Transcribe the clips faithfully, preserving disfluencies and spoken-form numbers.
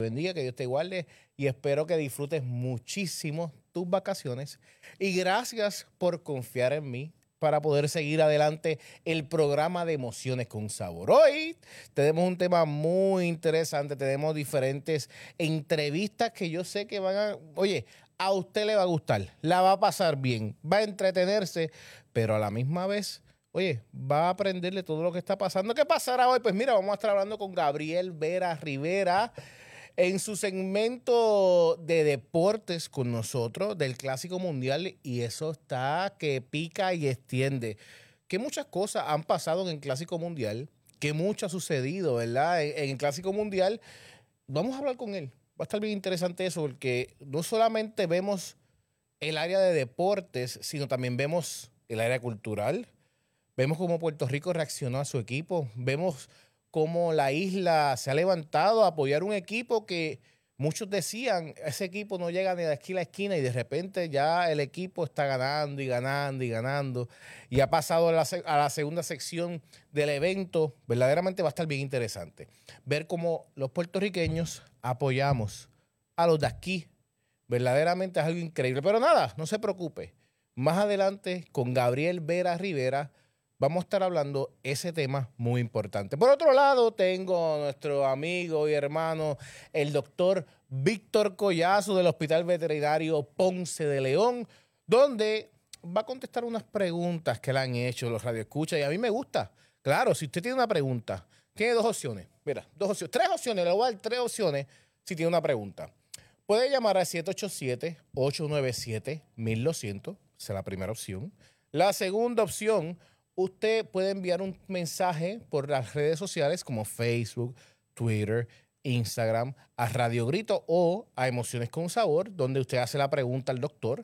bendiga, que Dios te guarde y espero que disfrutes muchísimo tus vacaciones. Y gracias por confiar en mí para poder seguir adelante el programa de Emociones con Sabor. Hoy tenemos un tema muy interesante, tenemos diferentes entrevistas que yo sé que van a... Oye, a usted le va a gustar, la va a pasar bien, va a entretenerse, pero a la misma vez... Oye, va a aprenderle todo lo que está pasando. ¿Qué pasará hoy? Pues mira, vamos a estar hablando con Gabriel Vera Rivera en su segmento de deportes con nosotros del Clásico Mundial, y eso está que pica y extiende. Que muchas cosas han pasado en el Clásico Mundial, que mucho ha sucedido, ¿verdad? En, en el Clásico Mundial. Vamos a hablar con él. Va a estar bien interesante eso, porque no solamente vemos el área de deportes, sino también vemos el área cultural. Vemos cómo Puerto Rico reaccionó a su equipo. Vemos cómo la isla se ha levantado a apoyar un equipo que muchos decían, ese equipo no llega ni de esquina a esquina, y de repente ya el equipo está ganando y ganando y ganando. Y ha pasado a la, a la segunda sección del evento. Verdaderamente va a estar bien interesante ver cómo los puertorriqueños apoyamos a los de aquí. Verdaderamente es algo increíble. Pero nada, no se preocupe. Más adelante con Gabriel Vera Rivera vamos a estar hablando ese tema muy importante. Por otro lado, tengo a nuestro amigo y hermano, el doctor Víctor Collazo del Hospital Veterinario Ponce de León, donde va a contestar unas preguntas que le han hecho los radioescuchas, y a mí me gusta. Claro, si usted tiene una pregunta, tiene dos opciones. Mira, dos opciones, tres opciones, le voy a dar tres opciones si tiene una pregunta. Puede llamar al siete ocho siete, ocho nueve siete, mil doscientos, esa es la primera opción. La segunda opción, usted puede enviar un mensaje por las redes sociales como Facebook, Twitter, Instagram, a Radio Grito o a Emociones con Sabor, donde usted hace la pregunta al doctor.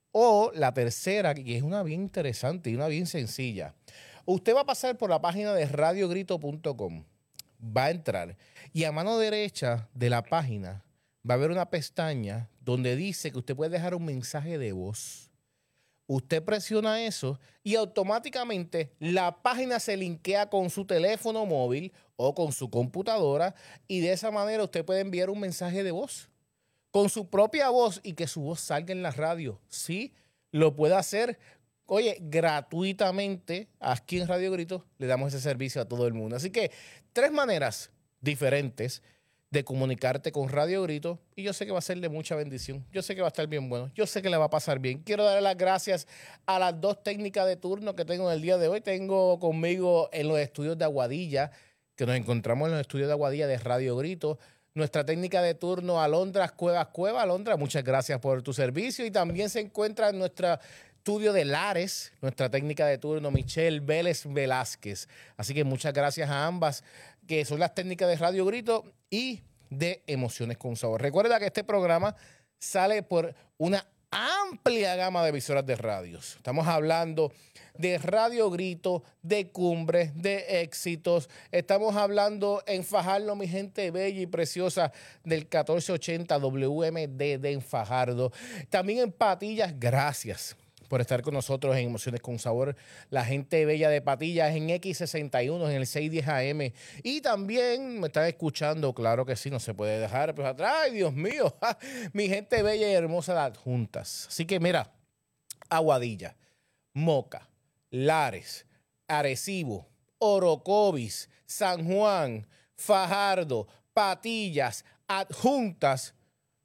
O la tercera, que es una bien interesante y una bien sencilla. Usted va a pasar por la página de radio grito punto com, va a entrar y a mano derecha de la página va a haber una pestaña donde dice que usted puede dejar un mensaje de voz. Usted presiona eso y automáticamente la página se linkea con su teléfono móvil o con su computadora, y de esa manera usted puede enviar un mensaje de voz con su propia voz y que su voz salga en la radio. Sí, lo puede hacer. Oye, gratuitamente aquí en Radio Grito le damos ese servicio a todo el mundo. Así que tres maneras diferentes de comunicarte con Radio Grito, y yo sé que va a ser de mucha bendición. Yo sé que va a estar bien bueno. Yo sé que le va a pasar bien. Quiero darle las gracias a las dos técnicas de turno que tengo en el día de hoy. Tengo conmigo en los estudios de Aguadilla, que nos encontramos en los estudios de Aguadilla de Radio Grito, nuestra técnica de turno, Alondra Cuevas Cueva. Alondra, muchas gracias por tu servicio. Y también se encuentra en nuestro estudio de Lares, nuestra técnica de turno, Michelle Vélez Velázquez. Así que muchas gracias a ambas, que son las técnicas de Radio Grito y de Emociones con Sabor. Recuerda que este programa sale por una amplia gama de emisoras de radios. Estamos hablando de Radio Grito, de Cumbres, de Éxitos. Estamos hablando en Fajardo, mi gente bella y preciosa, del catorce ochenta W M D de en Fajardo. También en Patillas, gracias por estar con nosotros en Emociones con Sabor. La gente bella de Patillas en X sesenta y uno, en el seiscientos diez A M. Y también me están escuchando, claro que sí, no se puede dejar pues atrás. ¡Ay, Dios mío! Mi gente bella y hermosa de Adjuntas. Así que mira, Aguadilla, Moca, Lares, Arecibo, Orocovis, San Juan, Fajardo, Patillas, Adjuntas,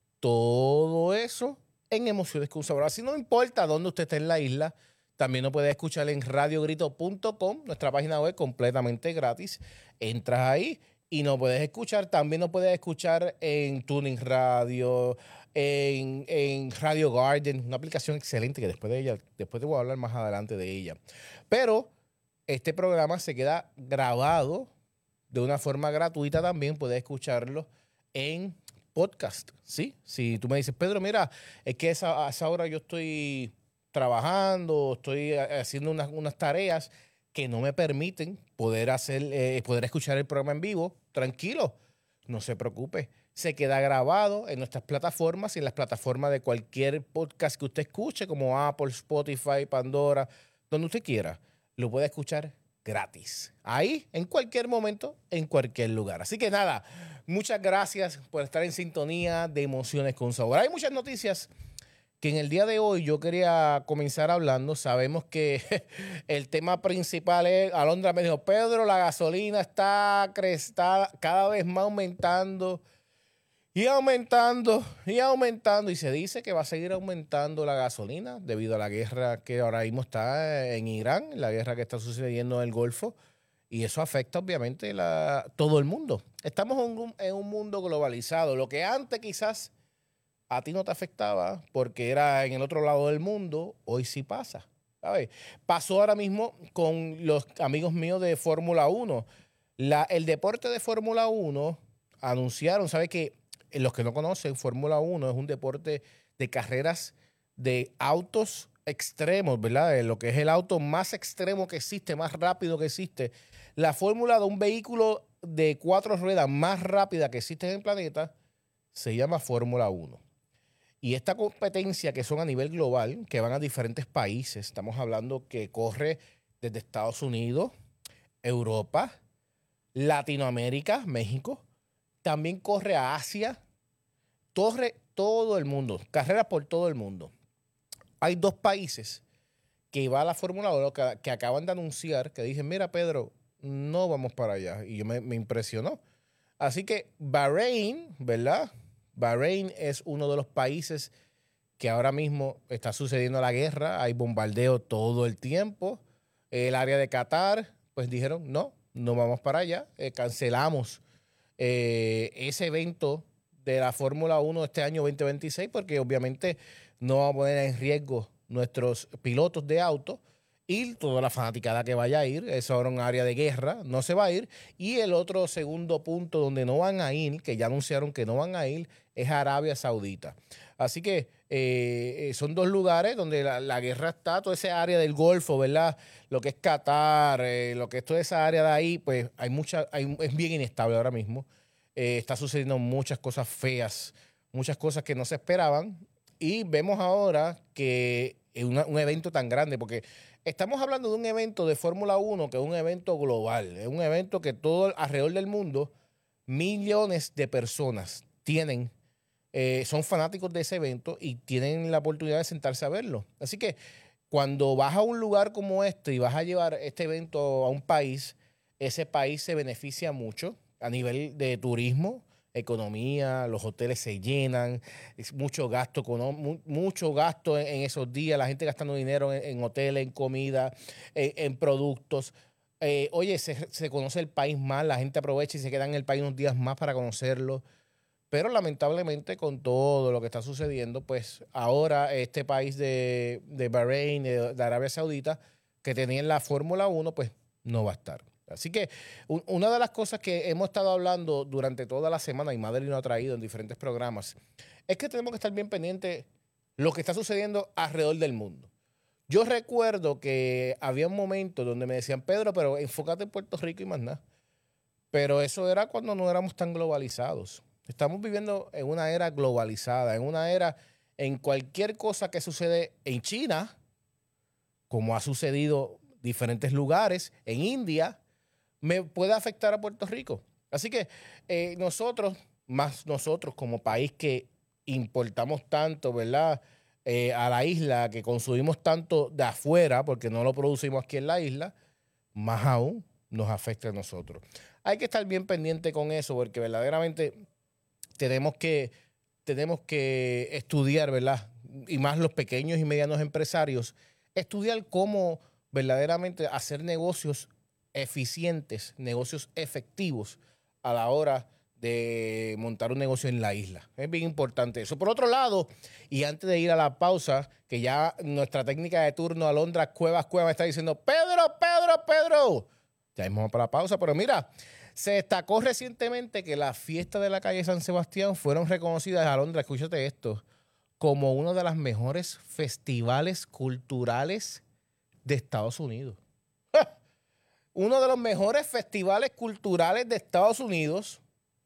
todo eso en Emociones con Sabor. Así no importa dónde usted esté en la isla, también nos puede escuchar en radio grito punto com, nuestra página web completamente gratis. Entras ahí y nos puedes escuchar. También nos puedes escuchar en Tuning Radio, en, en Radio Garden, una aplicación excelente que después de ella, después te voy a hablar más adelante de ella. Pero este programa se queda grabado de una forma gratuita también. Puedes escucharlo en podcast, ¿sí? Si tú me dices, Pedro, mira, es que esa, a esa hora yo estoy trabajando, estoy haciendo unas, unas tareas que no me permiten poder hacer, eh, poder escuchar el programa en vivo, tranquilo, no se preocupe. Se queda grabado en nuestras plataformas y en las plataformas de cualquier podcast que usted escuche, como Apple, Spotify, Pandora, donde usted quiera, lo puede escuchar gratis. Ahí, en cualquier momento, en cualquier lugar. Así que nada, Muchas gracias por estar en sintonía de Emociones con Sabor. Hay muchas noticias que en el día de hoy yo quería comenzar hablando. Sabemos que el tema principal es, Alondra me dijo, Pedro, la gasolina está crestada, cada vez más aumentando y aumentando y aumentando. Y se dice que va a seguir aumentando la gasolina debido a la guerra que ahora mismo está en Irán, la guerra que está sucediendo en el Golfo. Y eso afecta obviamente a todo el mundo. Estamos en un, en un mundo globalizado. Lo que antes quizás a ti no te afectaba porque era en el otro lado del mundo, hoy sí pasa. ¿Sabes? Pasó ahora mismo con los amigos míos de Fórmula uno. La, el deporte de Fórmula uno anunciaron, ¿sabes qué? Los que no conocen, Fórmula uno es un deporte de carreras de autos extremos, ¿verdad? De lo que es el auto más extremo que existe, más rápido que existe. La fórmula de un vehículo de cuatro ruedas más rápida que existe en el planeta se llama Fórmula uno. Y esta competencia que son a nivel global, que van a diferentes países, estamos hablando que corre desde Estados Unidos, Europa, Latinoamérica, México, también corre a Asia, corre todo el mundo, carreras por todo el mundo. Hay dos países que va a la Fórmula uno que, que acaban de anunciar, que dije, mira Pedro, no vamos para allá. Y yo me, me impresionó. Así que Bahrein, ¿verdad? Bahrein es uno de los países que ahora mismo está sucediendo la guerra, hay bombardeo todo el tiempo. El área de Qatar, pues dijeron, no, no vamos para allá, eh, cancelamos eh, ese evento de la Fórmula uno este año veinte veintiséis porque obviamente no vamos a poner en riesgo nuestros pilotos de auto y toda la fanaticada que vaya a ir. Eso ahora es un área de guerra, no se va a ir. Y el otro segundo punto donde no van a ir, que ya anunciaron que no van a ir, es Arabia Saudita. Así que eh, son dos lugares donde la, la guerra está, toda esa área del Golfo, ¿verdad? Lo que es Qatar, eh, lo que es toda esa área de ahí, pues hay mucha, hay, es bien inestable ahora mismo. Eh, está sucediendo muchas cosas feas, muchas cosas que no se esperaban. Y vemos ahora que es una, un evento tan grande, porque estamos hablando de un evento de Fórmula uno que es un evento global, es un evento que todo alrededor del mundo, millones de personas tienen, eh, son fanáticos de ese evento y tienen la oportunidad de sentarse a verlo. Así que cuando vas a un lugar como este y vas a llevar este evento a un país, ese país se beneficia mucho a nivel de turismo, economía, los hoteles se llenan, es mucho gasto, mucho gasto en, en esos días, la gente gastando dinero en, en hoteles, en comida, en, en productos. Eh, oye, se, se conoce el país más, la gente aprovecha y se queda en el país unos días más para conocerlo. Pero lamentablemente con todo lo que está sucediendo, pues ahora este país de, de Bahrein, de, de Arabia Saudita, que tenía la Fórmula uno, pues no va a estar. Así que un, una de las cosas que hemos estado hablando durante toda la semana, y Madeline lo ha traído en diferentes programas, es que tenemos que estar bien pendientes de lo que está sucediendo alrededor del mundo. Yo recuerdo que había un momento donde me decían, Pedro, pero enfócate en Puerto Rico y más nada. Pero eso era cuando no éramos tan globalizados. Estamos viviendo en una era globalizada, en una era en cualquier cosa que sucede en China, como ha sucedido en diferentes lugares, en India, me puede afectar a Puerto Rico. Así que eh, nosotros, más nosotros como país que importamos tanto, ¿verdad? Eh, a la isla, que consumimos tanto de afuera, porque no lo producimos aquí en la isla, más aún nos afecta a nosotros. Hay que estar bien pendiente con eso, porque verdaderamente tenemos que, tenemos que estudiar, ¿verdad? Y más los pequeños y medianos empresarios, estudiar cómo verdaderamente hacer negocios eficientes, negocios efectivos a la hora de montar un negocio en la isla. Es bien importante eso. Por otro lado, y antes de ir a la pausa, que ya nuestra técnica de turno, Alondra Cuevas Cuevas, me está diciendo, Pedro, Pedro, Pedro. Ya vamos para la pausa, pero mira, se destacó recientemente que las fiestas de la calle San Sebastián fueron reconocidas, Alondra, escúchate esto, como uno de los mejores festivales culturales de Estados Unidos. Uno de los mejores festivales culturales de Estados Unidos,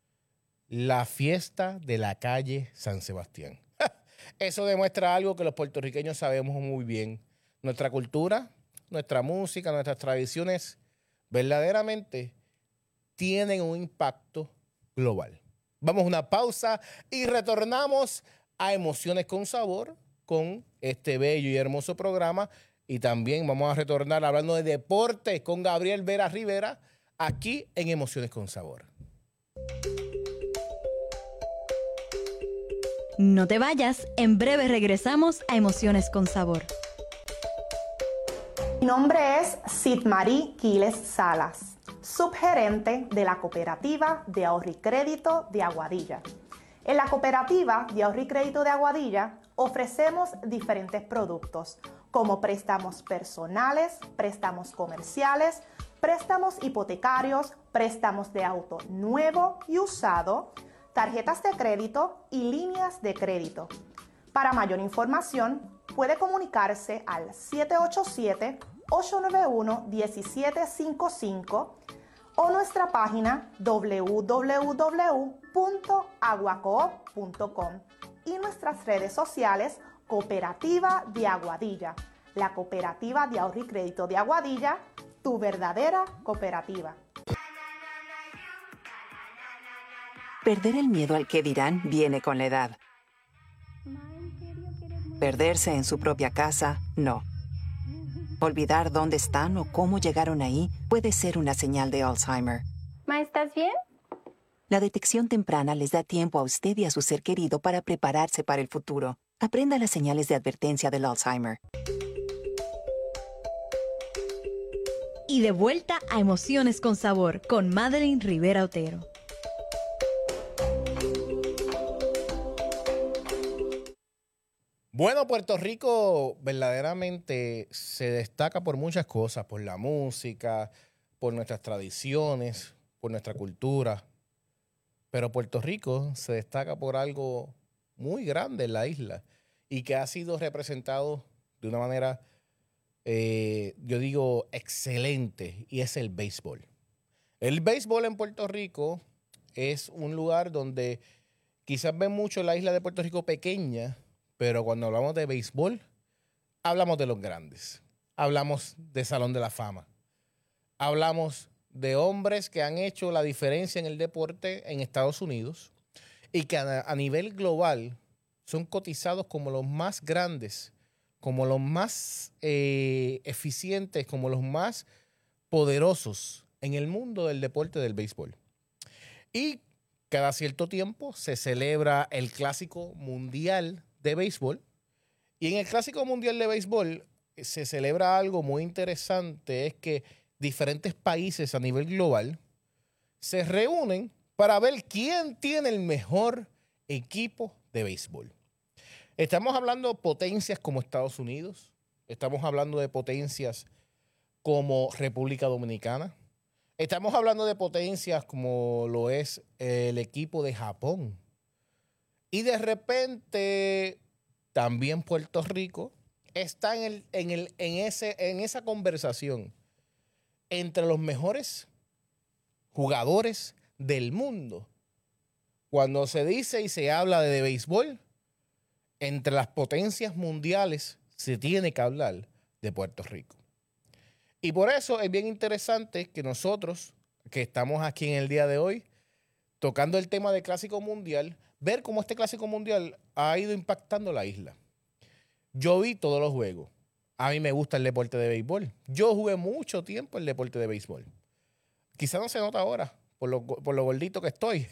la fiesta de la calle San Sebastián. Eso demuestra algo que los puertorriqueños sabemos muy bien. Nuestra cultura, nuestra música, nuestras tradiciones verdaderamente tienen un impacto global. Vamos a una pausa y retornamos a Emociones con Sabor con este bello y hermoso programa. Y también vamos a retornar hablando de deportes con Gabriel Vera Rivera aquí en Emociones con Sabor. No te vayas, en breve regresamos a Emociones con Sabor. Mi nombre es Sidmarí Quiles Salas, subgerente de la Cooperativa de Ahorro y Crédito de Aguadilla. En la Cooperativa de Ahorro y Crédito de Aguadilla ofrecemos diferentes productos como préstamos personales, préstamos comerciales, préstamos hipotecarios, préstamos de auto nuevo y usado, tarjetas de crédito y líneas de crédito. Para mayor información, puede comunicarse al siete ocho siete, ocho nueve uno, uno siete cinco cinco o nuestra página doble u doble u doble u punto aguacoop punto com y nuestras redes sociales Cooperativa de Aguadilla, la Cooperativa de Ahorro y Crédito de Aguadilla, tu verdadera cooperativa. Perder el miedo al que dirán viene con la edad. Perderse en su propia casa, no. Olvidar dónde están o cómo llegaron ahí puede ser una señal de Alzheimer. Ma, ¿estás bien? La detección temprana les da tiempo a usted y a su ser querido para prepararse para el futuro. Aprenda las señales de advertencia del Alzheimer. Y de vuelta a Emociones con Sabor con Madeline Rivera Otero. Bueno, Puerto Rico verdaderamente se destaca por muchas cosas, por la música, por nuestras tradiciones, por nuestra cultura. Pero Puerto Rico se destaca por algo muy grande en la isla y que ha sido representado de una manera, eh, yo digo, excelente, y es el béisbol. El béisbol en Puerto Rico es un lugar donde quizás ven mucho la isla de Puerto Rico pequeña, pero cuando hablamos de béisbol, hablamos de los grandes. Hablamos de Salón de la Fama. Hablamos de hombres que han hecho la diferencia en el deporte en Estados Unidos y que a, a nivel global son cotizados como los más grandes, como los más eh, eficientes, como los más poderosos en el mundo del deporte del béisbol. Y cada cierto tiempo se celebra el Clásico Mundial de Béisbol. Y en el Clásico Mundial de Béisbol se celebra algo muy interesante, es que diferentes países a nivel global se reúnen para ver quién tiene el mejor equipo de béisbol. Estamos hablando de potencias como Estados Unidos, estamos hablando de potencias como República Dominicana, estamos hablando de potencias como lo es el equipo de Japón. Y de repente también Puerto Rico está en, el, en, el, en, ese, en esa conversación entre los mejores jugadores del mundo. Cuando se dice y se habla de, de béisbol, entre las potencias mundiales se tiene que hablar de Puerto Rico. Y por eso es bien interesante que nosotros, que estamos aquí en el día de hoy, tocando el tema del Clásico Mundial, ver cómo este Clásico Mundial ha ido impactando la isla. Yo vi todos los juegos. A mí me gusta el deporte de béisbol. Yo jugué mucho tiempo el deporte de béisbol. Quizá no se nota ahora, por lo, por lo gordito que estoy.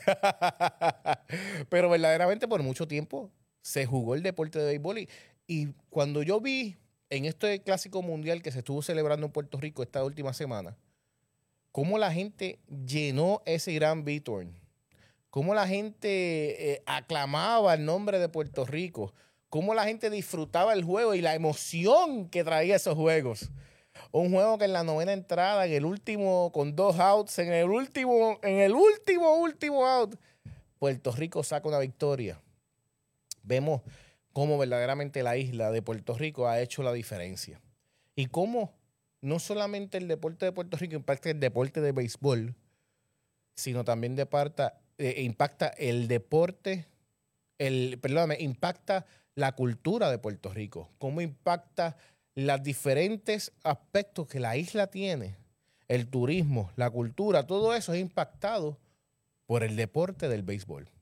Pero verdaderamente por mucho tiempo se jugó el deporte de béisbol. Y, y cuando yo vi en este Clásico Mundial que se estuvo celebrando en Puerto Rico esta última semana, cómo la gente llenó ese gran Bithorn, cómo la gente eh, aclamaba el nombre de Puerto Rico, cómo la gente disfrutaba el juego y la emoción que traía esos juegos. Un juego que en la novena entrada, en el último, con dos outs, en el último, en el último, último out, Puerto Rico saca una victoria. Vemos cómo verdaderamente la isla de Puerto Rico ha hecho la diferencia. Y cómo no solamente el deporte de Puerto Rico impacta el deporte de béisbol, sino también de parta, eh, impacta el deporte, el, perdóname, impacta la cultura de Puerto Rico, cómo impacta los diferentes aspectos que la isla tiene, el turismo, la cultura, todo eso es impactado por el deporte del béisbol.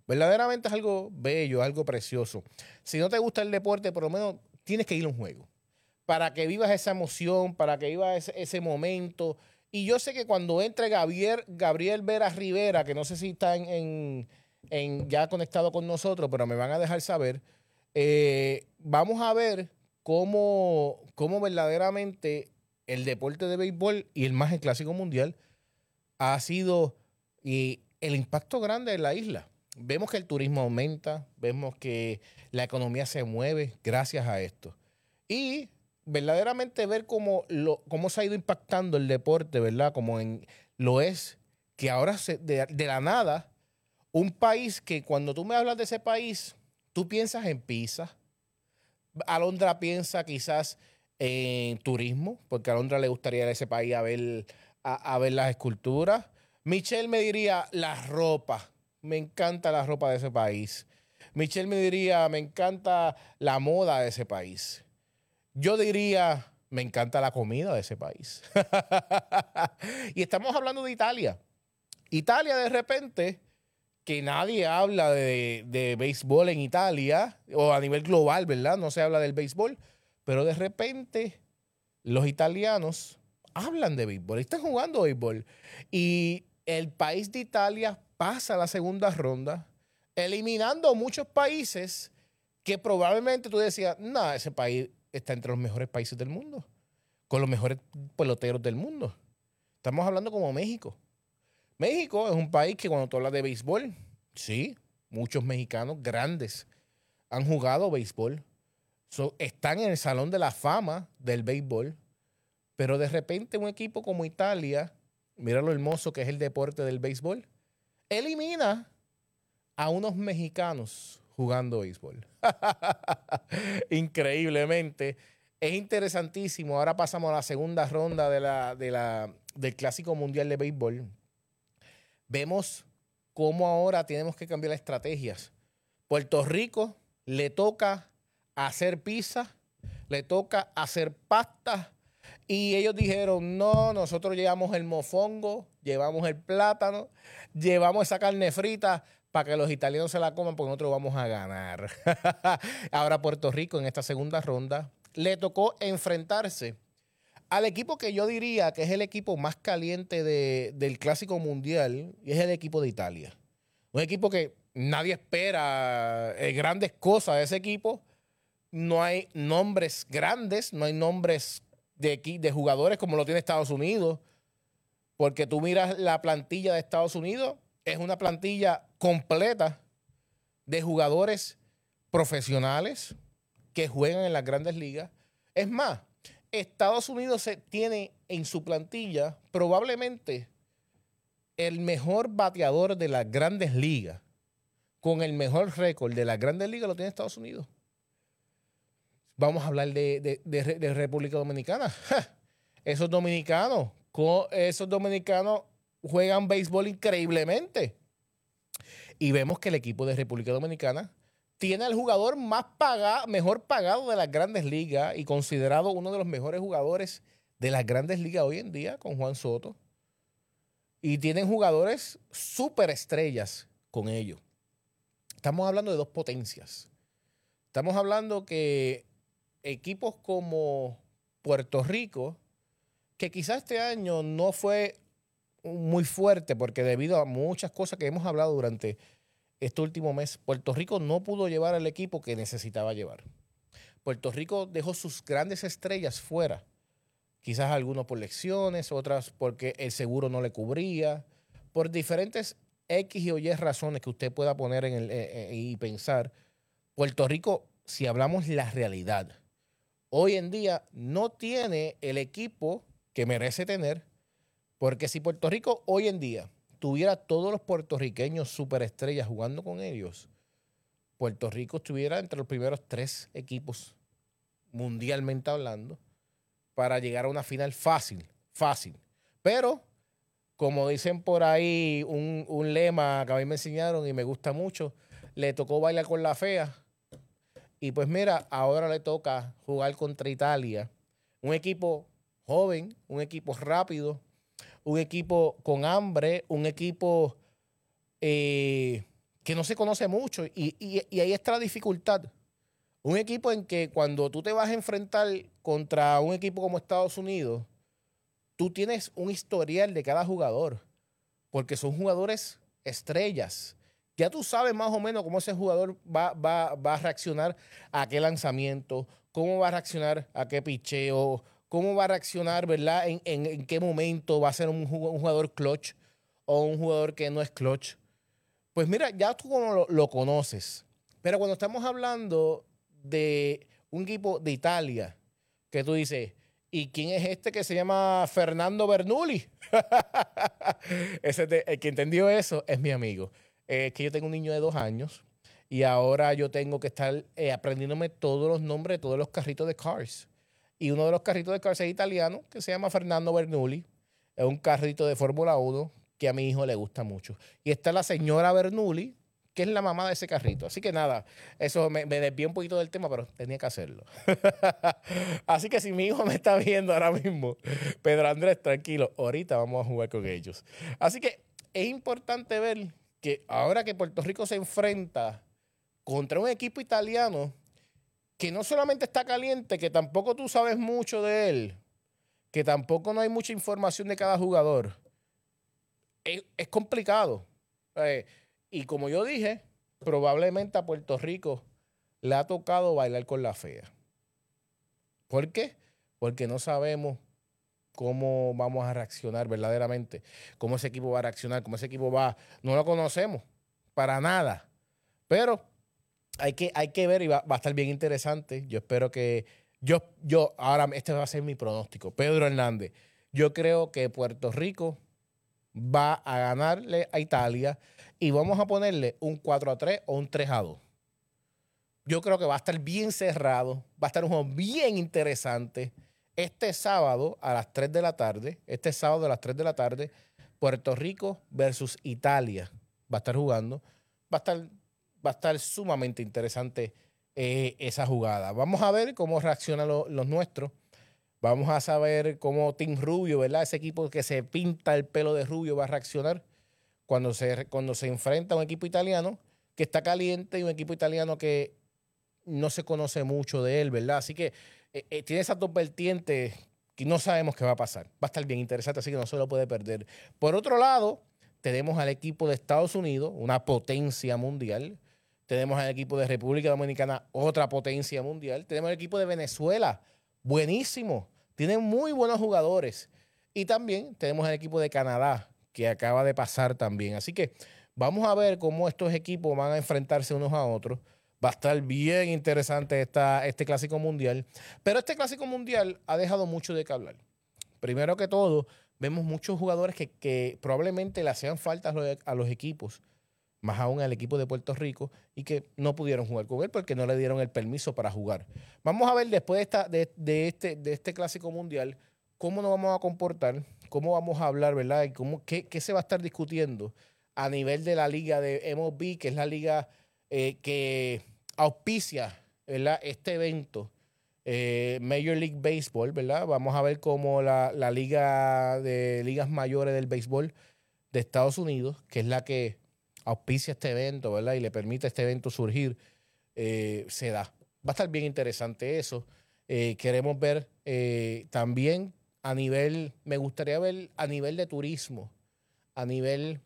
Verdaderamente es algo bello, algo precioso. Si no te gusta el deporte, por lo menos tienes que ir a un juego para que vivas esa emoción, para que vivas ese, ese momento. Y yo sé que cuando entre Gabriel, Gabriel Vera Rivera, que no sé si está en, en, en ya conectado con nosotros, pero me van a dejar saber, eh, vamos a ver cómo, cómo verdaderamente el deporte de béisbol y el más el Clásico Mundial ha sido y el impacto grande en la isla. Vemos que el turismo aumenta, vemos que la economía se mueve gracias a esto. Y verdaderamente ver cómo, lo, cómo se ha ido impactando el deporte, ¿verdad? Como en, lo es que ahora se, de, de la nada, un país que cuando tú me hablas de ese país, tú piensas en pizza. Alondra piensa quizás en turismo, porque a Alondra le gustaría ir a ese país a ver, a, a ver las esculturas. Michelle me diría la ropa. Me encanta la ropa de ese país. Michelle me diría, me encanta la moda de ese país. Yo diría, me encanta la comida de ese país. Y estamos hablando de Italia. Italia de repente, que nadie habla de, de béisbol en Italia, o a nivel global, ¿verdad? No se habla del béisbol, pero de repente los italianos hablan de béisbol, están jugando béisbol. Y el país de Italia pasa a la segunda ronda, eliminando muchos países que probablemente tú decías, no, ese país está entre los mejores países del mundo, con los mejores peloteros del mundo. Estamos hablando como México. México es un país que cuando tú hablas de béisbol, sí, muchos mexicanos grandes han jugado béisbol, so, están en el Salón de la Fama del béisbol, pero de repente un equipo como Italia, mira lo hermoso que es el deporte del béisbol, elimina a unos mexicanos jugando béisbol. Increíblemente. Es interesantísimo. Ahora pasamos a la segunda ronda de la, de la, del Clásico Mundial de Béisbol. Vemos cómo ahora tenemos que cambiar las estrategias. Puerto Rico le toca hacer pizza, le toca hacer pasta, y ellos dijeron, no, nosotros llevamos el mofongo, llevamos el plátano, llevamos esa carne frita para que los italianos se la coman porque nosotros vamos a ganar. Ahora Puerto Rico en esta segunda ronda le tocó enfrentarse al equipo que yo diría que es el equipo más caliente de, del Clásico Mundial, y es el equipo de Italia. Un equipo que nadie espera eh, grandes cosas de ese equipo. No hay nombres grandes, no hay nombres de, de jugadores como lo tiene Estados Unidos, porque tú miras la plantilla de Estados Unidos, es una plantilla completa de jugadores profesionales que juegan en las grandes ligas. Es más, Estados Unidos se tiene en su plantilla probablemente el mejor bateador de las grandes ligas, con el mejor récord de las grandes ligas lo tiene Estados Unidos. Vamos a hablar de, de, de, de República Dominicana. ¡Ja! Esos dominicanos, esos dominicanos juegan béisbol increíblemente. Y vemos que el equipo de República Dominicana tiene al jugador más pagado, mejor pagado de las grandes ligas y considerado uno de los mejores jugadores de las grandes ligas hoy en día, con Juan Soto. Y tienen jugadores superestrellas con ellos. Estamos hablando de dos potencias. Estamos hablando que equipos como Puerto Rico, que quizás este año no fue muy fuerte porque debido a muchas cosas que hemos hablado durante este último mes, Puerto Rico no pudo llevar al equipo que necesitaba llevar. Puerto Rico dejó sus grandes estrellas fuera. Quizás algunos por lesiones, otras porque el seguro no le cubría, por diferentes X y Y razones que usted pueda poner en el, eh, eh, y pensar. Puerto Rico, si hablamos la realidad, hoy en día no tiene el equipo que merece tener, porque si Puerto Rico hoy en día tuviera todos los puertorriqueños superestrellas jugando con ellos, Puerto Rico estuviera entre los primeros tres equipos mundialmente hablando para llegar a una final fácil, fácil. Pero, como dicen por ahí, un, un lema que a mí me enseñaron y me gusta mucho, le tocó bailar con la fea. Y pues mira, ahora le toca jugar contra Italia. Un equipo joven, un equipo rápido, un equipo con hambre, un equipo eh, que no se conoce mucho. Y, y, y ahí está la dificultad. Un equipo en que cuando tú te vas a enfrentar contra un equipo como Estados Unidos, tú tienes un historial de cada jugador, porque son jugadores estrellas. Ya tú sabes más o menos cómo ese jugador va, va, va a reaccionar a qué lanzamiento, cómo va a reaccionar a qué picheo, cómo va a reaccionar, ¿verdad? En, en, en qué momento va a ser un jugador clutch o un jugador que no es clutch. Pues mira, ya tú lo, lo conoces. Pero cuando estamos hablando de un equipo de Italia, que tú dices, ¿y quién es este que se llama Fernando Bernoulli? Ese te, el que entendió eso es mi amigo. Es eh, que yo tengo un niño de dos años y ahora yo tengo que estar eh, aprendiéndome todos los nombres de todos los carritos de Cars. Y uno de los carritos de Cars es italiano, que se llama Fernando Bernoulli. Es un carrito de Fórmula uno que a mi hijo le gusta mucho. Y está la señora Bernoulli, que es la mamá de ese carrito. Así que nada, eso me, me desvié un poquito del tema, pero tenía que hacerlo. Así que si mi hijo me está viendo ahora mismo, Pedro Andrés, tranquilo, ahorita vamos a jugar con ellos. Así que es importante ver que ahora que Puerto Rico se enfrenta contra un equipo italiano que no solamente está caliente, que tampoco tú sabes mucho de él, que tampoco no hay mucha información de cada jugador, es, es complicado. Eh, y como yo dije, probablemente a Puerto Rico le ha tocado bailar con la fea. ¿Por qué? Porque no sabemos cómo vamos a reaccionar verdaderamente, cómo ese equipo va a reaccionar, cómo ese equipo va, no lo conocemos para nada, pero hay que, hay que ver y va, va a estar bien interesante. Yo espero que, yo, yo, ahora este va a ser mi pronóstico, Pedro Hernández, yo creo que Puerto Rico va a ganarle a Italia y vamos a ponerle un cuatro a tres o un tres a dos. Yo creo que va a estar bien cerrado, va a estar un juego bien interesante. Este sábado a las tres de la tarde, este sábado a las tres de la tarde, Puerto Rico versus Italia va a estar jugando. Va a estar, va a estar sumamente interesante eh, esa jugada. Vamos a ver cómo reaccionan lo, los nuestros. Vamos a saber cómo Team Rubio, ¿verdad? Ese equipo que se pinta el pelo de rubio va a reaccionar cuando se, cuando se enfrenta a un equipo italiano que está caliente y un equipo italiano que no se conoce mucho de él, ¿verdad? Así que eh, eh, tiene esas dos vertientes que no sabemos qué va a pasar. Va a estar bien interesante, así que no se lo puede perder. Por otro lado, tenemos al equipo de Estados Unidos, una potencia mundial. Tenemos al equipo de República Dominicana, otra potencia mundial. Tenemos el equipo de Venezuela, buenísimo. Tienen muy buenos jugadores. Y también tenemos el equipo de Canadá, que acaba de pasar también. Así que vamos a ver cómo estos equipos van a enfrentarse unos a otros. Va a estar bien interesante esta, este Clásico Mundial. Pero este Clásico Mundial ha dejado mucho de qué hablar. Primero que todo, vemos muchos jugadores que, que probablemente le hacían falta a los, a los equipos, más aún al equipo de Puerto Rico, y que no pudieron jugar con él porque no le dieron el permiso para jugar. Vamos a ver después de, esta, de, de, este, de este Clásico Mundial cómo nos vamos a comportar, cómo vamos a hablar, ¿verdad? Y cómo, qué, qué se va a estar discutiendo a nivel de la liga de M L B, que es la liga eh, que auspicia, ¿verdad?, este evento, eh, Major League Baseball, ¿verdad? Vamos a ver cómo la, la liga de ligas mayores del béisbol de Estados Unidos, que es la que auspicia este evento, ¿verdad?, y le permite a este evento surgir, eh, se da. Va a estar bien interesante eso. Eh, queremos ver eh, también a nivel, me gustaría ver a nivel de turismo, a nivel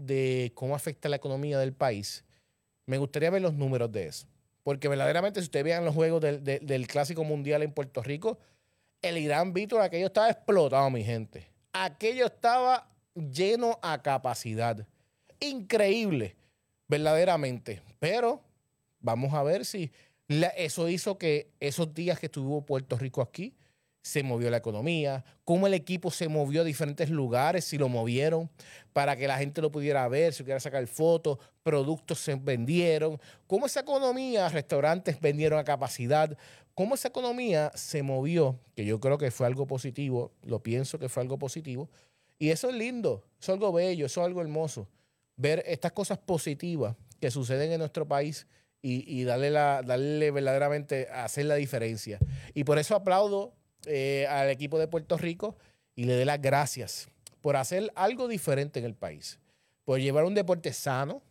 de cómo afecta la economía del país. Me gustaría ver los números de eso. Porque verdaderamente, si ustedes vean los juegos del, del, del Clásico Mundial en Puerto Rico, el Irán Vítor, aquello estaba explotado, mi gente. Aquello estaba lleno a capacidad. Increíble, verdaderamente. Pero vamos a ver si la, eso hizo que esos días que estuvo Puerto Rico aquí, se movió la economía, cómo el equipo se movió a diferentes lugares, si lo movieron para que la gente lo pudiera ver, si pudiera sacar fotos, productos se vendieron, cómo esa economía, restaurantes vendieron a capacidad, cómo esa economía se movió, que yo creo que fue algo positivo, lo pienso que fue algo positivo, y eso es lindo, eso es algo bello, eso es algo hermoso, ver estas cosas positivas que suceden en nuestro país y, y darle, la, darle verdaderamente a hacer la diferencia. Y por eso aplaudo Eh, al equipo de Puerto Rico y le dé las gracias por hacer algo diferente en el país, por llevar un deporte sano,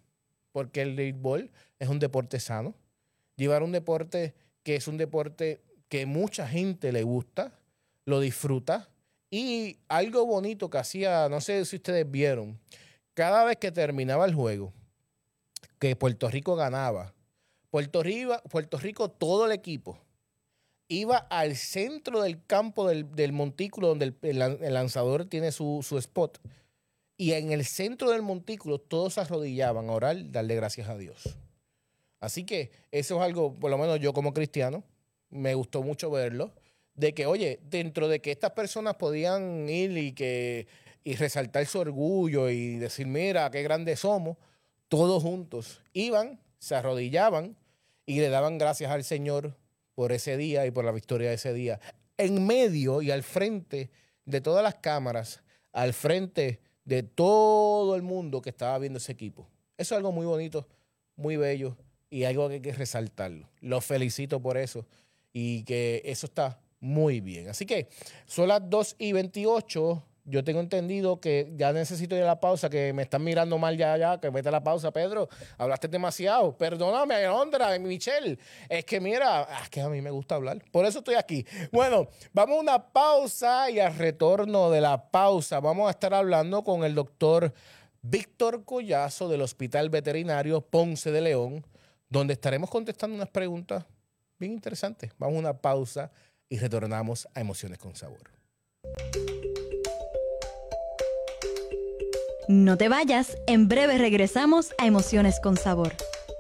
porque el béisbol es un deporte sano. Llevar un deporte que es un deporte que mucha gente le gusta, lo disfruta. Y algo bonito que hacía, no sé si ustedes vieron, cada vez que terminaba el juego, que Puerto Rico ganaba, Puerto Rico, Puerto Rico todo el equipo iba al centro del campo del, del montículo donde el, el, el lanzador tiene su, su spot. Y en el centro del montículo todos se arrodillaban a orar, darle gracias a Dios. Así que eso es algo, por lo menos yo como cristiano, me gustó mucho verlo, de que, oye, dentro de que estas personas podían ir y, que, y resaltar su orgullo y decir, mira, qué grandes somos, todos juntos iban, se arrodillaban y le daban gracias al Señor por ese día y por la victoria de ese día. En medio y al frente de todas las cámaras, al frente de todo el mundo que estaba viendo ese equipo. Eso es algo muy bonito, muy bello y algo que hay que resaltarlo. Los felicito por eso y que eso está muy bien. Así que son las dos y veintiocho. Yo tengo entendido que ya necesito ir a la pausa, que me están mirando mal ya, ya, que vete a la pausa, Pedro. Hablaste demasiado. Perdóname, Alondra, Michelle. Es que mira, es que a mí me gusta hablar. Por eso estoy aquí. Bueno, vamos a una pausa y al retorno de la pausa vamos a estar hablando con el doctor Víctor Collazo del Hospital Veterinario Ponce de León, donde estaremos contestando unas preguntas bien interesantes. Vamos a una pausa y retornamos a Emociones con Sabor. No te vayas, en breve regresamos a Emociones con Sabor.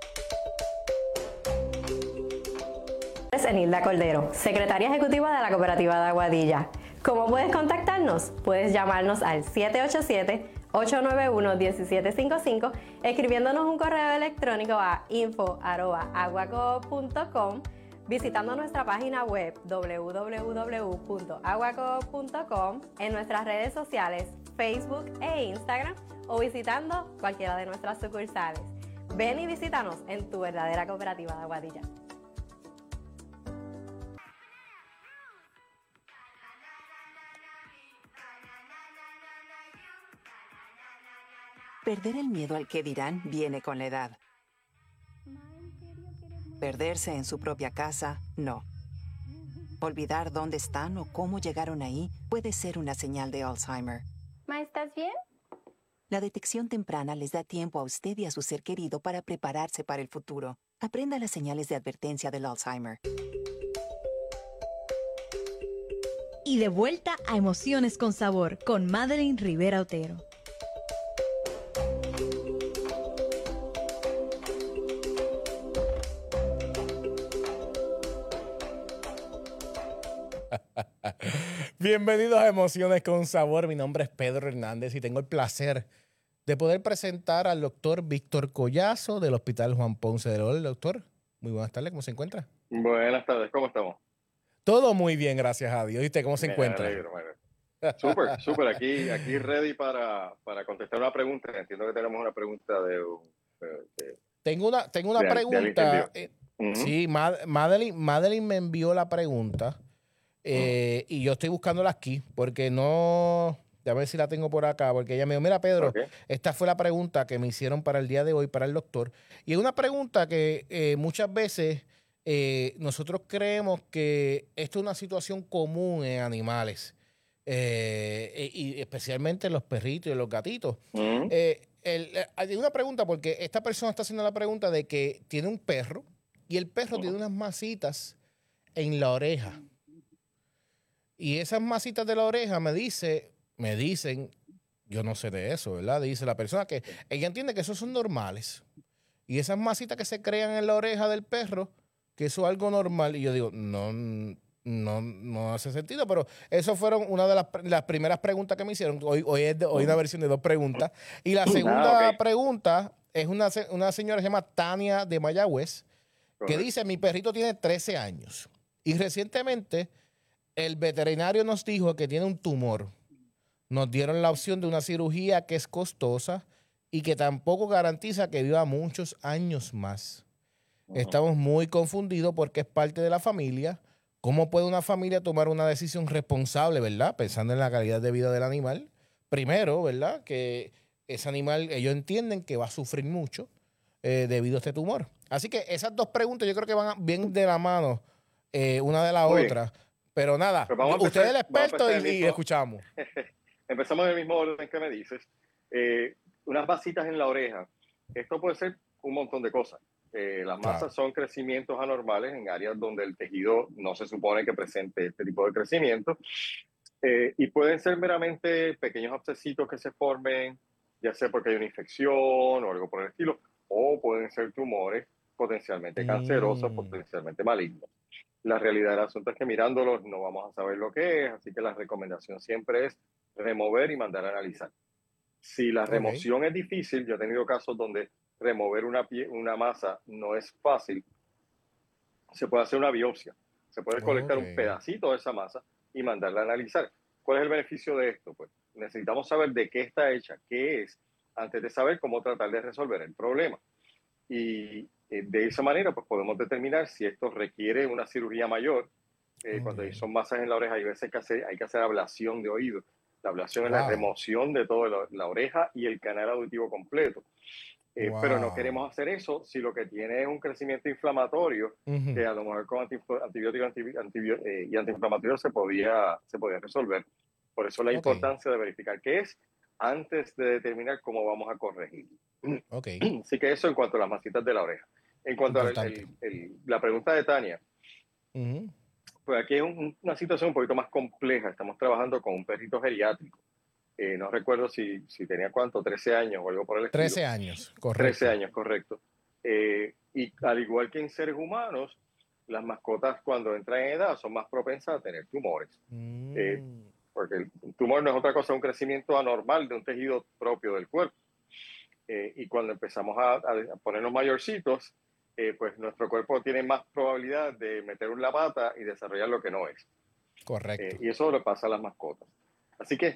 Es Enilda Cordero, secretaria ejecutiva de la Cooperativa de Aguadilla. ¿Cómo puedes contactarnos? Puedes llamarnos al siete ocho siete, ocho nueve uno, uno siete cinco cinco, escribiéndonos un correo electrónico a info arroba aguaco punto com, visitando nuestra página web doble u doble u doble u punto aguaco punto com, en nuestras redes sociales Facebook e Instagram o visitando cualquiera de nuestras sucursales. Ven y visítanos en tu verdadera cooperativa de Aguadilla. Perder el miedo al que dirán viene con la edad. Perderse en su propia casa, no. Olvidar dónde están o cómo llegaron ahí puede ser una señal de Alzheimer. Ma, ¿estás bien? La detección temprana les da tiempo a usted y a su ser querido para prepararse para el futuro. Aprenda las señales de advertencia del Alzheimer. Y de vuelta a Emociones con Sabor con Madeline Rivera Otero. Bienvenidos a Emociones con Sabor. Mi nombre es Pedro Hernández y tengo el placer de poder presentar al doctor Víctor Collazo del Hospital Juan Ponce de León. Doctor, muy buenas tardes, ¿cómo se encuentra? Buenas tardes, ¿cómo estamos? Todo muy bien, gracias a Dios. ¿Y usted cómo se Me encuentra? alegro, me alegro. Súper, súper. Aquí, aquí ready para, para contestar una pregunta. Entiendo que tenemos una pregunta de... de tengo una, tengo una de, pregunta. De eh, uh-huh. Sí, Madeline, Madeline me envió la pregunta. Eh, uh-huh. Y yo estoy buscándola aquí porque no, a ver si la tengo por acá, porque ella me dijo, mira Pedro, okay, esta fue la pregunta que me hicieron para el día de hoy para el doctor, y es una pregunta que eh, muchas veces eh, nosotros creemos que esto es una situación común en animales, eh, y especialmente en los perritos y los gatitos. Uh-huh. eh, el, hay una pregunta porque esta persona está haciendo la pregunta de que tiene un perro y el perro uh-huh. tiene unas masitas en la oreja. Y esas masitas de la oreja me dice, me dicen, yo no sé de eso, ¿verdad? Dice la persona que ella entiende que esos son normales. Y esas masitas que se crean en la oreja del perro, que eso es algo normal. Y yo digo, no, no, no hace sentido. Pero eso fueron una de las, las primeras preguntas que me hicieron. Hoy, hoy es de, hoy una versión de dos preguntas. Y la segunda ah, okay. pregunta es una, una señora que se llama Tania de Mayagüez, que dice, mi perrito tiene trece años. Y recientemente... el veterinario nos dijo que tiene un tumor. Nos dieron la opción de una cirugía que es costosa y que tampoco garantiza que viva muchos años más. Uh-huh. Estamos muy confundidos porque es parte de la familia. ¿Cómo puede una familia tomar una decisión responsable, verdad? Pensando en la calidad de vida del animal. Primero, ¿verdad? Que ese animal, ellos entienden que va a sufrir mucho. eh, debido a este tumor. Así que esas dos preguntas yo creo que van bien de la mano eh, una de la Muy otra. Bien. Pero nada, Pues vamos a usted es el empezar- vamos a experto empezar y, el y mismo- escuchamos. Empezamos en el mismo orden que me dices. Eh, unas masitas en la oreja. Esto puede ser un montón de cosas. Eh, las masas Claro. son crecimientos anormales en áreas donde el tejido no se supone que presente este tipo de crecimiento. Eh, y pueden ser meramente pequeños abscesitos que se formen, ya sea porque hay una infección o algo por el estilo, o pueden ser tumores potencialmente cancerosos, Mm. potencialmente malignos. La realidad del asunto es que mirándolos no vamos a saber lo que es, así que la recomendación siempre es remover y mandar a analizar. Si la Ok. remoción es difícil, yo he tenido casos donde remover una, pie- una masa no es fácil, se puede hacer una biopsia. Se puede colectar Ok. un pedacito de esa masa y mandarla a analizar. ¿Cuál es el beneficio de esto? Pues necesitamos saber de qué está hecha, qué es, antes de saber cómo tratar de resolver el problema. Y eh, de esa manera pues podemos determinar si esto requiere una cirugía mayor. Eh, Ok. Cuando son masas en la oreja, hay veces que hacer, hay que hacer ablación de oído. La ablación es la Wow. remoción de toda la, la oreja y el canal auditivo completo. Eh, Wow. Pero no queremos hacer eso si lo que tiene es un crecimiento inflamatorio, Ujú. que a lo mejor con anti- antibióticos anti, anti, eh, y antiinflamatorios se podía, se podía resolver. Por eso la Ok. importancia de verificar qué es antes de determinar cómo vamos a corregir. Ok. Así que eso en cuanto a las masitas de la oreja. En cuanto a Importante. la pregunta de Tania, Ujú. pues aquí es un, una situación un poquito más compleja. Estamos trabajando con un perrito geriátrico. Eh, no recuerdo si, si tenía cuánto, trece años o algo por el estilo. trece años, correcto. trece años, correcto. Eh, y al igual que en seres humanos, las mascotas cuando entran en edad son más propensas a tener tumores. Mm. Eh, porque el tumor no es otra cosa, un crecimiento anormal de un tejido propio del cuerpo. Eh, y cuando empezamos a, a ponernos mayorcitos, eh, pues nuestro cuerpo tiene más probabilidad de meter una pata y desarrollar lo que no es. Correcto. Eh, y eso le pasa a las mascotas. Así que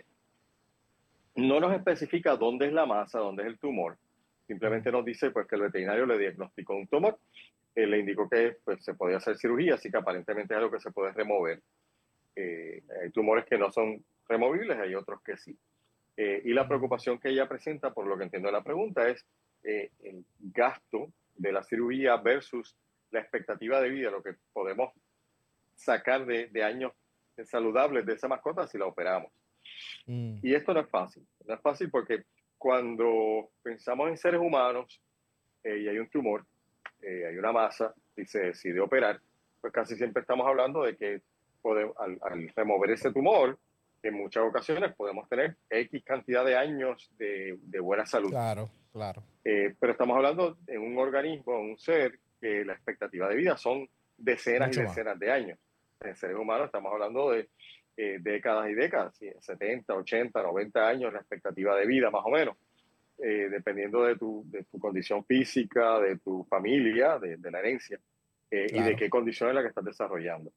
no nos especifica dónde es la masa, dónde es el tumor. Simplemente nos dice pues, que el veterinario le diagnosticó un tumor, eh, le indicó que pues, se podía hacer cirugía, así que aparentemente es algo que se puede remover. Eh, hay tumores que no son removibles, hay otros que sí. Eh, y la preocupación que ella presenta, por lo que entiendo de la pregunta, es eh, el gasto de la cirugía versus la expectativa de vida, lo que podemos sacar de, de años saludables de esa mascota si la operamos. Mm. Y esto no es fácil. No es fácil porque cuando pensamos en seres humanos eh, y hay un tumor, eh, hay una masa y se decide operar, pues casi siempre estamos hablando de que podemos, al, al remover ese tumor, en muchas ocasiones podemos tener X cantidad de años de, de buena salud. Claro, claro. Eh, pero estamos hablando de un organismo, un ser, que la expectativa de vida son decenas Mucho y más. decenas de años. En seres humanos estamos hablando de eh, décadas y décadas, setenta, ochenta, noventa años la expectativa de vida, más o menos, eh, dependiendo de tu, de tu condición física, de tu familia, de, de la herencia, eh, Claro. y de qué condición es la que estás desarrollando.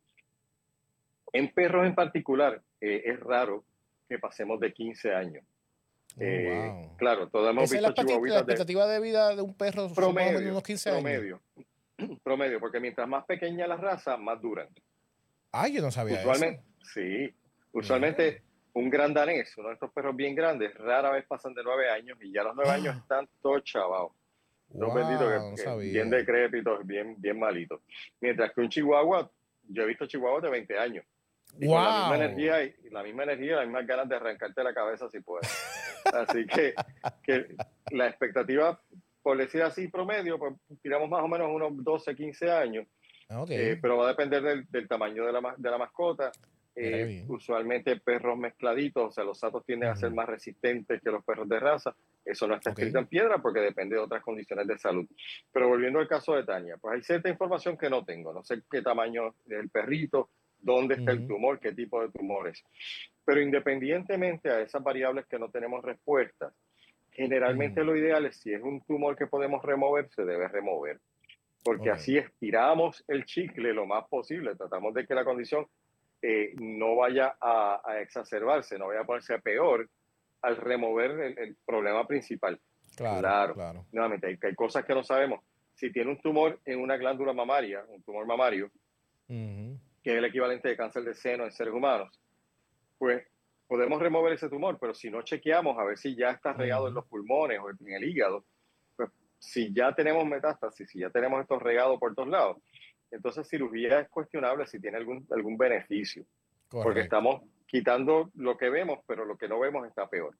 En perros en particular, eh, es raro que pasemos de quince años. Oh, Eh, wow. Claro, todos hemos Esa es la, visto expectativa, la chihuahuitas de expectativa de vida de un perro, son más o menos promedio, unos quince años. promedio, promedio, porque mientras más pequeña la raza, más duran. Ay, yo no sabía Usualmente, eso. sí, usualmente Mira. un gran danés, uno de estos perros bien grandes, rara vez pasan de nueve años y ya a los nueve años están todos chavados. Los Wow, benditos no que, que sabía. bien decrépitos, bien, bien malitos. Mientras que un chihuahua, yo he visto chihuahuas de veinte años. Y Wow. con la misma energía y la misma energía, las mismas ganas de arrancarte la cabeza si puedes. Así que, que la expectativa, por decir así, promedio, pues tiramos más o menos unos doce, quince años. Ok. Eh, pero va a depender del, del tamaño de la, de la mascota. Mira qué Eh, bien. usualmente perros mezcladitos, o sea, los satos tienden a ser Ujú. más resistentes que los perros de raza. Eso no está Ok. escrito en piedra porque depende de otras condiciones de salud. Pero volviendo al caso de Tania, pues hay cierta información que no tengo. No sé qué tamaño es el perrito, dónde está el Ujú. tumor, qué tipo de tumores. Pero independientemente a esas variables que no tenemos respuesta, generalmente Ujú. lo ideal es, si es un tumor que podemos remover, se debe remover. Porque Ok. así estiramos el chicle lo más posible. Tratamos de que la condición eh, no vaya a, a exacerbarse, no vaya a ponerse peor al remover el, el problema principal. Claro, Claro, claro. nuevamente, hay, hay cosas que no sabemos. Si tiene un tumor en una glándula mamaria, un tumor mamario, Ujú. que es el equivalente de cáncer de seno en seres humanos, pues podemos remover ese tumor, pero si no chequeamos a ver si ya está regado en Ujú. los pulmones o en el hígado, pues si ya tenemos metástasis, si ya tenemos estos regados por todos lados, entonces cirugía es cuestionable si tiene algún, algún beneficio. Correcto. Porque estamos quitando lo que vemos, pero lo que no vemos está peor.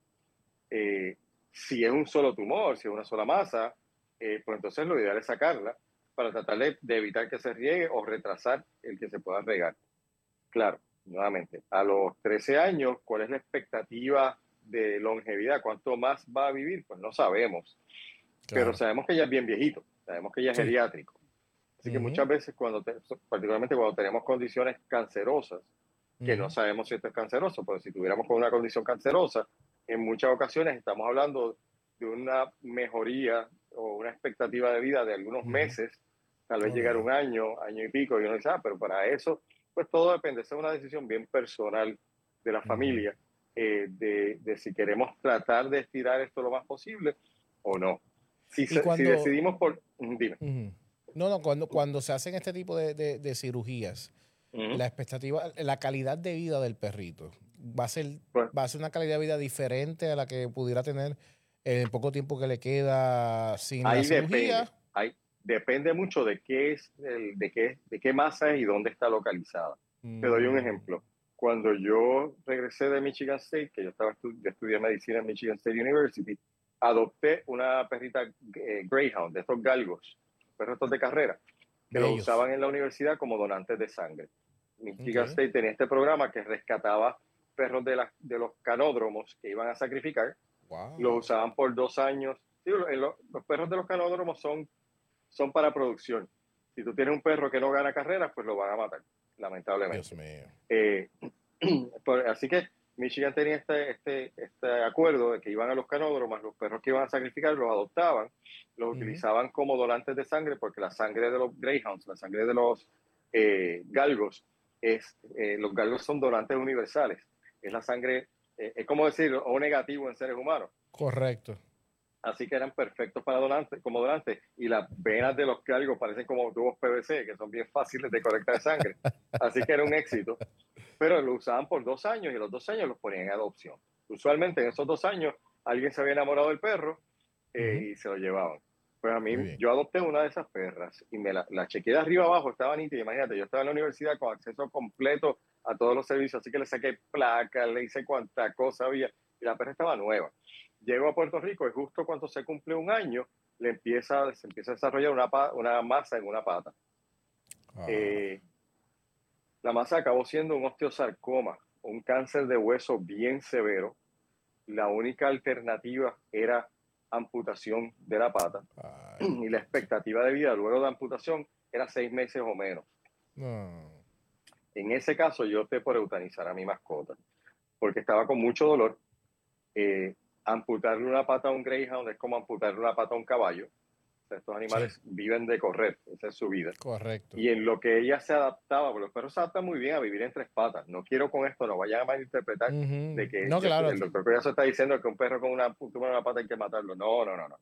Eh, si es un solo tumor, si es una sola masa, eh, pues entonces lo ideal es sacarla para tratar de, de evitar que se riegue o retrasar el que se pueda regar. Claro, nuevamente, a los trece años, ¿cuál es la expectativa de longevidad? ¿Cuánto más va a vivir? Pues no sabemos. Claro. Pero sabemos que ya es bien viejito, sabemos que ya es sí. geriátrico. Así uh-huh. que muchas veces, cuando te, particularmente cuando tenemos condiciones cancerosas, que uh-huh. no sabemos si esto es canceroso, pero si tuviéramos con una condición cancerosa, en muchas ocasiones estamos hablando de una mejoría o una expectativa de vida de algunos uh-huh. meses, tal vez uh-huh. llegar un año, año y pico, y uno dice, ah, pero para eso, pues todo depende, esa es una decisión bien personal de la uh-huh. familia, eh, de, de si queremos tratar de estirar esto lo más posible o no. Si, se, cuando, si decidimos por... Dime. Uh-huh. No, no, cuando, cuando se hacen este tipo de, de, de cirugías, uh-huh. la expectativa, la calidad de vida del perrito, ¿va a ser, pues, va a ser una calidad de vida diferente a la que pudiera tener en el poco tiempo que le queda sin ahí la cirugía? Depende, ahí depende mucho de qué es, el, de qué, de qué masa es y dónde está localizada. Mm. Te doy un ejemplo. Cuando yo regresé de Michigan State, que yo estaba estu- yo estudié medicina en Michigan State University, adopté una perrita eh, Greyhound, de estos galgos, perros estos de carrera, que lo usaban en la universidad como donantes de sangre. Michigan okay. State tenía este programa que rescataba perros de, la, de los canódromos que iban a sacrificar. Wow. Los usaban por dos años. Sí, los, los perros de los canódromos son, son para producción. Si tú tienes un perro que no gana carreras, pues lo van a matar, lamentablemente. Dios mío. Eh, pues, así que Michigan tenía este, este, este acuerdo de que iban a los canódromos, los perros que iban a sacrificar los adoptaban, los uh-huh. utilizaban como donantes de sangre, porque la sangre de los greyhounds, la sangre de los eh, galgos, es, eh, los galgos son donantes universales. Es la sangre, eh, es como decir, O negativo en seres humanos. Correcto. Así que eran perfectos para donantes, como donantes. Y las venas de los galgos parecen como tubos P V C, que son bien fáciles de colectar sangre. Así que era un éxito. Pero lo usaban por dos años y los dos años los ponían en adopción. Usualmente en esos dos años alguien se había enamorado del perro eh, uh-huh. y se lo llevaban. Pues a mí, yo adopté una de esas perras y me la, la chequeé de arriba abajo, estaba nítida. Imagínate, yo estaba en la universidad con acceso completo a todos los servicios, así que le saqué placas, le hice cuanta cosa había y la perra estaba nueva. Llego a Puerto Rico y justo cuando se cumple un año, le empieza, se empieza a desarrollar una, una masa en una pata. Ah. Eh, la masa acabó siendo un osteosarcoma, un cáncer de hueso bien severo. La única alternativa era amputación de la pata. Ay. Y la expectativa de vida luego de amputación era seis meses o menos. No. En ese caso yo opté por eutanizar a mi mascota, porque estaba con mucho dolor. Eh, amputarle una pata a un greyhound es como amputarle una pata a un caballo. O sea, estos animales sí. viven de correr, esa es su vida. Correcto. Y en lo que ella se adaptaba, porque los perros se adaptan muy bien a vivir en tres patas. No quiero con esto, no vayan a malinterpretar uh-huh. de que no, claro. el doctor Collazo está diciendo que un perro con una puntura en una pata hay que matarlo. No, no, no, no.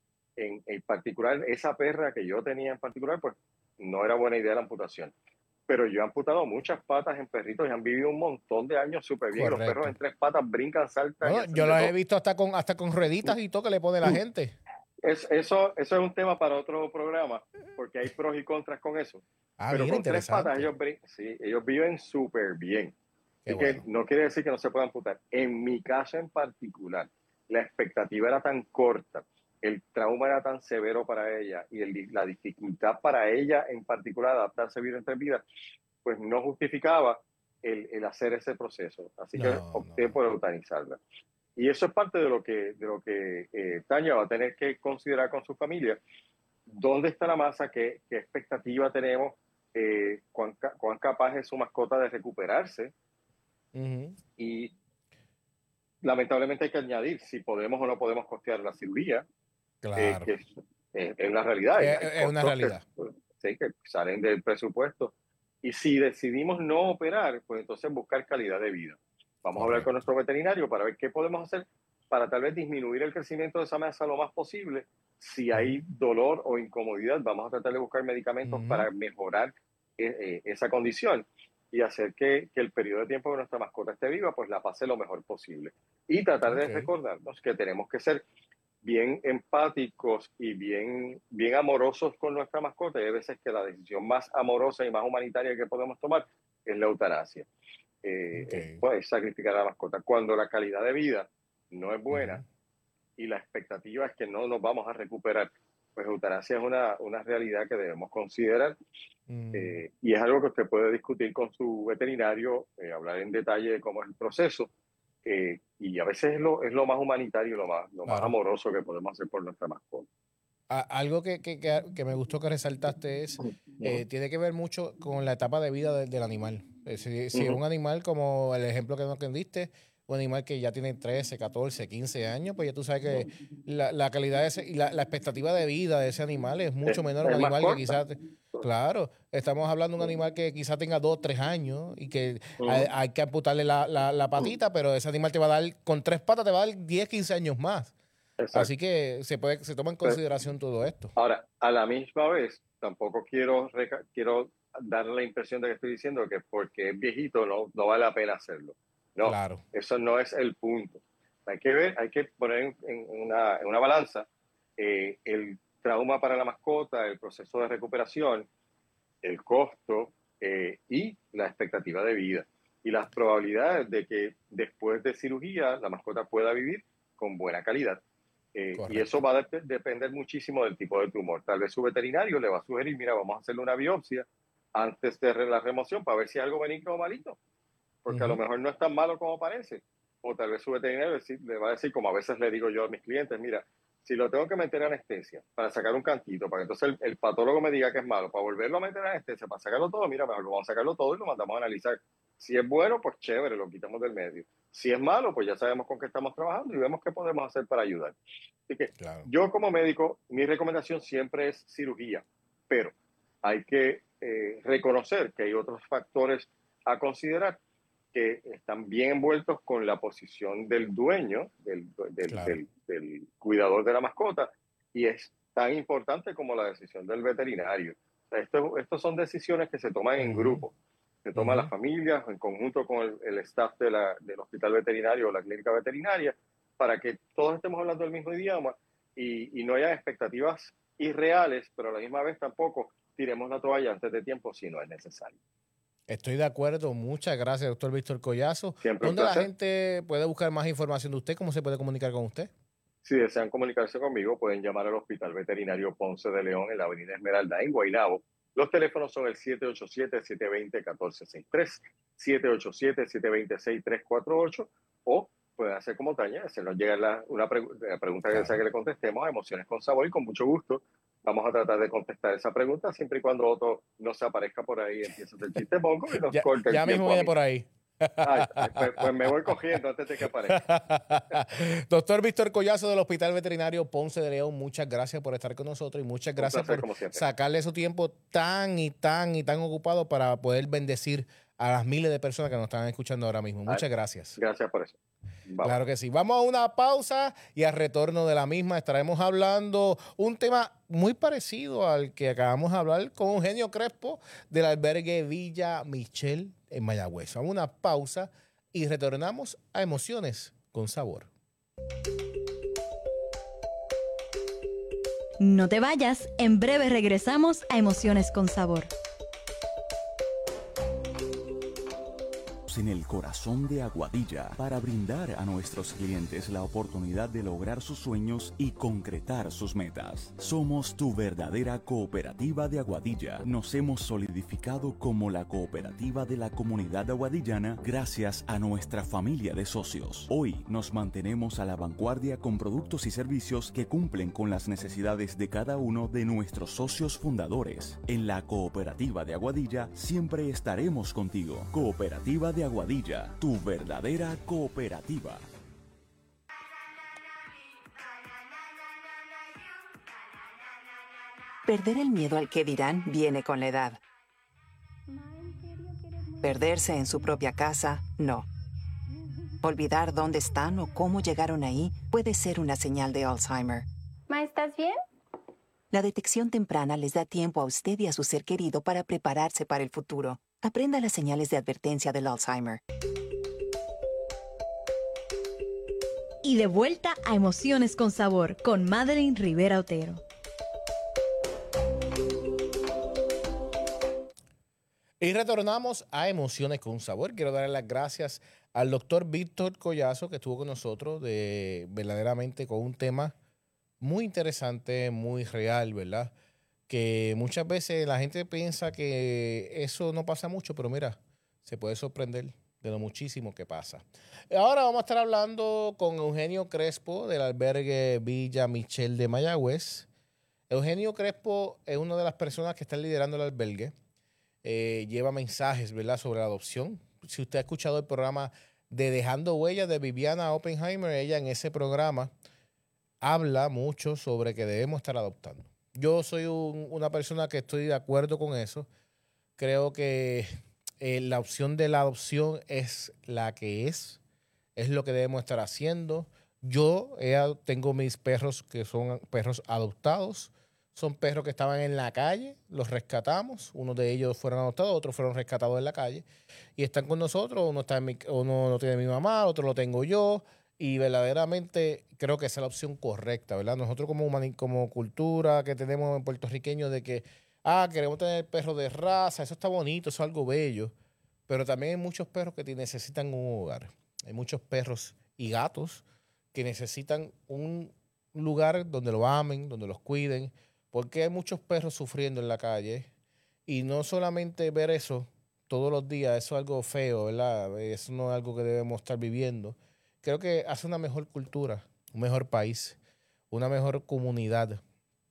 En, en particular, esa perra que yo tenía en particular, pues no era buena idea la amputación. Pero yo he amputado muchas patas en perritos y han vivido un montón de años súper bien. Correcto. Los perros en tres patas brincan, saltan. No, yo los he visto hasta con hasta con rueditas y todo que le pone la gente. Es, eso, eso es un tema para otro programa, porque hay pros y contras con eso. Ah, pero mira, con tres patas ellos, sí, ellos viven súper bien. Qué Así bueno. que no quiere decir que no se pueda amputar. En mi caso en particular, la expectativa era tan corta, el trauma era tan severo para ella y el, la dificultad para ella en particular adaptarse a vivir entre vidas, pues no justificaba el, el hacer ese proceso. Así no, que opté no. por eutanizarla. Y eso es parte de lo que, de lo que eh, Tania va a tener que considerar con su familia. ¿Dónde está la masa? ¿Qué, qué expectativa tenemos? Eh, cuán, ¿Cuán capaz es su mascota de recuperarse? Uh-huh. Y lamentablemente hay que añadir si podemos o no podemos costear la cirugía. Claro. Eh, que es, eh, es una realidad. Es, es una realidad. Que, sí, que salen del presupuesto. Y si decidimos no operar, pues entonces buscar calidad de vida. Vamos Correcto. a hablar con nuestro veterinario para ver qué podemos hacer para tal vez disminuir el crecimiento de esa masa lo más posible. Si hay dolor o incomodidad, vamos a tratar de buscar medicamentos uh-huh. para mejorar eh, eh, esa condición y hacer que, que el periodo de tiempo que nuestra mascota esté viva, pues la pase lo mejor posible. Y tratar okay. de recordarnos que tenemos que ser bien empáticos y bien, bien amorosos con nuestra mascota. Y hay veces que la decisión más amorosa y más humanitaria que podemos tomar es la eutanasia. Eh, Okay. pues, sacrificar a la mascota. Cuando la calidad de vida no es buena Uh-huh. y la expectativa es que no nos vamos a recuperar, pues eutanasia es una, una realidad que debemos considerar. Mm. Eh, y es algo que usted puede discutir con su veterinario, eh, hablar en detalle de cómo es el proceso. Eh, y a veces es lo, es lo más humanitario, lo más, lo más Claro. amoroso que podemos hacer por nuestra mascota. A- algo que, que, que, que me gustó que resaltaste es, eh, tiene que ver mucho con la etapa de vida de- del animal. Eh, si si es Ujú. un animal como el ejemplo que nos diste, un animal que ya tiene trece, catorce, quince años, pues ya tú sabes que la, la calidad de ese, y la, la expectativa de vida de ese animal es mucho Es- menor a un es más animal que corta. quizás, claro, estamos hablando de un animal que quizás tenga dos, tres años y que Ujú. hay, hay que amputarle la, la, la patita, pero ese animal te va a dar, con tres patas te va a dar diez, quince años más. Exacto. Así que se puede, se toma en Pues- consideración todo esto. Ahora, a la misma vez, tampoco quiero, reca- quiero darle la impresión de que estoy diciendo que porque es viejito no, no vale la pena hacerlo. No, Claro. eso no es el punto. Hay que ver, hay que poner en, en una, en una balanza eh, el trauma para la mascota, el proceso de recuperación, el costo eh, y la expectativa de vida. Y las probabilidades de que después de cirugía la mascota pueda vivir con buena calidad. Eh, y Correcto. eso va a dep- depender muchísimo del tipo de tumor. Tal vez su veterinario le va a sugerir, mira, vamos a hacerle una biopsia antes de re- la remoción para ver si hay algo benigno o malito. Porque a lo Ujú. mejor no es tan malo como parece. O tal vez su veterinario decir- le va a decir, como a veces le digo yo a mis clientes, mira, si lo tengo que meter en anestesia para sacar un cantito, para que entonces el, el patólogo me diga que es malo, para volverlo a meter en anestesia, para sacarlo todo, mira, mejor lo vamos a sacarlo todo y lo mandamos a analizar. Si es bueno, pues chévere, lo quitamos del medio. Si es malo, pues ya sabemos con qué estamos trabajando y vemos qué podemos hacer para ayudar. Así que Claro. yo como médico, mi recomendación siempre es cirugía, pero hay que eh, reconocer que hay otros factores a considerar que están bien envueltos con la posición del dueño, del, del, Claro. del, del cuidador de la mascota, y es tan importante como la decisión del veterinario. O sea, esto, estos son decisiones que se toman en Ujú. grupo, se toman Ujú. las familias en conjunto con el, el staff de la, del hospital veterinario o la clínica veterinaria, para que todos estemos hablando el mismo idioma y, y no haya expectativas irreales, pero a la misma vez tampoco tiremos la toalla antes de tiempo si no es necesario. Estoy de acuerdo. Muchas gracias, doctor Víctor Collazo. Siempre un ¿Dónde la placer. gente puede buscar más información de usted? ¿Cómo se puede comunicar con usted? Si desean comunicarse conmigo, pueden llamar al Hospital Veterinario Ponce de León en la Avenida Esmeralda en Guaynabo. Los teléfonos son el siete ocho siete, siete dos cero, uno cuatro seis tres, siete ocho siete, siete dos cero, seis tres cuatro ocho o pueden hacer como Tania, se nos llega la, una pregu la pregunta que Claro. desea que le contestemos a Emociones con Sabor y con mucho gusto vamos a tratar de contestar esa pregunta siempre y cuando Otto no se aparezca por ahí y empiece a hacer chiste mongo y nos Ya, corte el ya mismo tiempo a viene mí. por ahí. Ay, pues, pues me voy cogiendo antes de que aparezca. Doctor Víctor Collazo del Hospital Veterinario Ponce de León, muchas gracias por estar con nosotros y muchas gracias placer, por como siempre. sacarle su tiempo tan y tan y tan ocupado para poder bendecir a las miles de personas que nos están escuchando ahora mismo. Muchas Ay, gracias. Gracias por eso. Bye. Claro que sí. Vamos a una pausa y al retorno de la misma estaremos hablando un tema muy parecido al que acabamos de hablar con Eugenio Crespo del albergue Villa Michel en Mayagüez. Vamos a una pausa y retornamos a Emociones con Sabor. No te vayas, en breve regresamos a Emociones con Sabor. En el corazón de Aguadilla para brindar a nuestros clientes la oportunidad de lograr sus sueños y concretar sus metas. Somos tu verdadera cooperativa de Aguadilla. Nos hemos solidificado como la cooperativa de la comunidad aguadillana gracias a nuestra familia de socios. Hoy nos mantenemos a la vanguardia con productos y servicios que cumplen con las necesidades de cada uno de nuestros socios fundadores. En la cooperativa de Aguadilla siempre estaremos contigo. Cooperativa de Aguadilla, tu verdadera cooperativa. Perder el miedo al que dirán viene con la edad. Perderse en su propia casa, no. Olvidar dónde están o cómo llegaron ahí puede ser una señal de Alzheimer. Ma, ¿estás bien? La detección temprana les da tiempo a usted y a su ser querido para prepararse para el futuro. Aprenda las señales de advertencia del Alzheimer. Y de vuelta a Emociones con Sabor con Madeline Rivera Otero. Y retornamos a Emociones con Sabor. Quiero darle las gracias al doctor Víctor Collazo, que estuvo con nosotros, de verdaderamente con un tema muy interesante, muy real, ¿verdad? Que muchas veces la gente piensa que eso no pasa mucho, pero mira, se puede sorprender de lo muchísimo que pasa. Ahora vamos a estar hablando con Eugenio Crespo del albergue Villa Michel de Mayagüez. Eugenio Crespo es una de las personas que están liderando el albergue. Eh, lleva mensajes, ¿verdad?, sobre la adopción. Si usted ha escuchado el programa de Dejando Huellas de Viviana Oppenheimer, ella en ese programa habla mucho sobre que debemos estar adoptando. Yo soy un, una persona que estoy de acuerdo con eso. Creo que eh, la opción de la adopción es la que es. Es lo que debemos estar haciendo. Yo eh, tengo mis perros que son perros adoptados. Son perros que estaban en la calle, los rescatamos. Uno de ellos fueron adoptados, otros fueron rescatados en la calle. Y están con nosotros. Uno, está en mi, uno lo tiene mi mamá, otro lo tengo yo. Y verdaderamente creo que esa es la opción correcta, ¿verdad? Nosotros como, humani- como cultura que tenemos en puertorriqueño de que, ah, queremos tener perros de raza, eso está bonito, eso es algo bello. Pero también hay muchos perros que te necesitan un hogar. Hay muchos perros y gatos que necesitan un lugar donde los amen, donde los cuiden. Porque hay muchos perros sufriendo en la calle y no solamente ver eso todos los días, eso es algo feo, ¿verdad? Eso no es algo que debemos estar viviendo. Creo que hace una mejor cultura, un mejor país, una mejor comunidad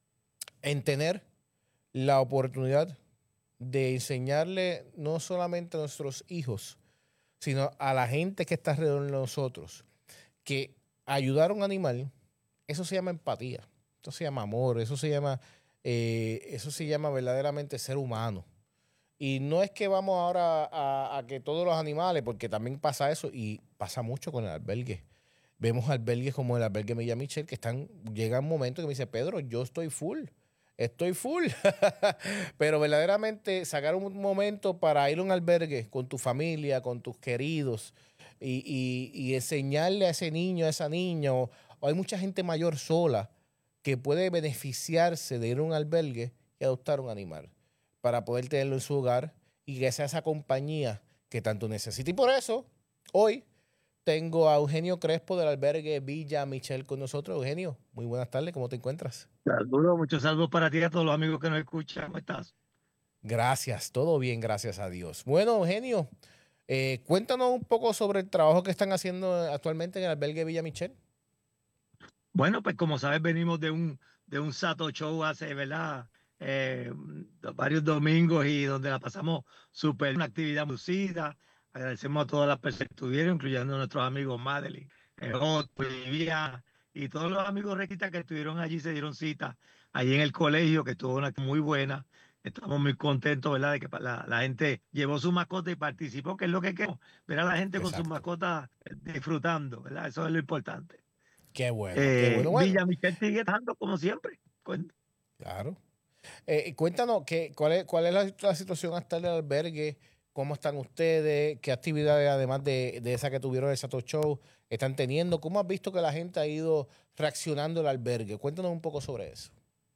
en tener la oportunidad de enseñarle no solamente a nuestros hijos, sino a la gente que está alrededor de nosotros, que ayudar a un animal, eso se llama empatía. Eso se llama amor, eso se llama, eh, eso se llama verdaderamente ser humano. Y no es que vamos ahora a, a que todos los animales, porque también pasa eso y pasa mucho con el albergue. Vemos albergues como el albergue Villa Michel que están, llega un momento que me dice, Pedro, yo estoy full, estoy full. Pero verdaderamente sacar un momento para ir a un albergue con tu familia, con tus queridos y, y, y enseñarle a ese niño, a esa niña, o, o hay mucha gente mayor sola que puede beneficiarse de ir a un albergue y adoptar un animal para poder tenerlo en su hogar y que sea esa compañía que tanto necesita. Y por eso, hoy tengo a Eugenio Crespo del albergue Villa Michel con nosotros. Eugenio, muy buenas tardes, ¿cómo te encuentras? Saludos, muchos saludos para ti y a todos los amigos que nos escuchan. ¿Cómo estás? Gracias, todo bien, gracias a Dios. Bueno, Eugenio, eh, cuéntanos un poco sobre el trabajo que están haciendo actualmente en el albergue Villa Michel. Bueno, pues como sabes, venimos de un, de un Sato Show hace, ¿verdad? Eh, varios domingos y donde la pasamos súper, una actividad lucida. Agradecemos a todas las personas que estuvieron, incluyendo a nuestros amigos Madeline, eh, Otto, Viviana y todos los amigos requitas que estuvieron allí, se dieron cita allí en el colegio, que estuvo una muy buena. Estamos muy contentos, ¿verdad?, de que la, la gente llevó su mascota y participó, que es lo que queremos, ver a la gente Exacto. con sus mascotas disfrutando, ¿verdad? Eso es lo importante. Qué bueno, Eh, qué bueno. bueno. Villa Michel sigue estando como siempre. Claro. Eh, cuéntanos, que, ¿cuál es, cuál es la, la situación hasta el albergue? ¿Cómo están ustedes? ¿Qué actividades, además de, de esa que tuvieron en el Sato Show, están teniendo? ¿Cómo has visto que la gente ha ido reaccionando al albergue? Cuéntanos un poco sobre eso.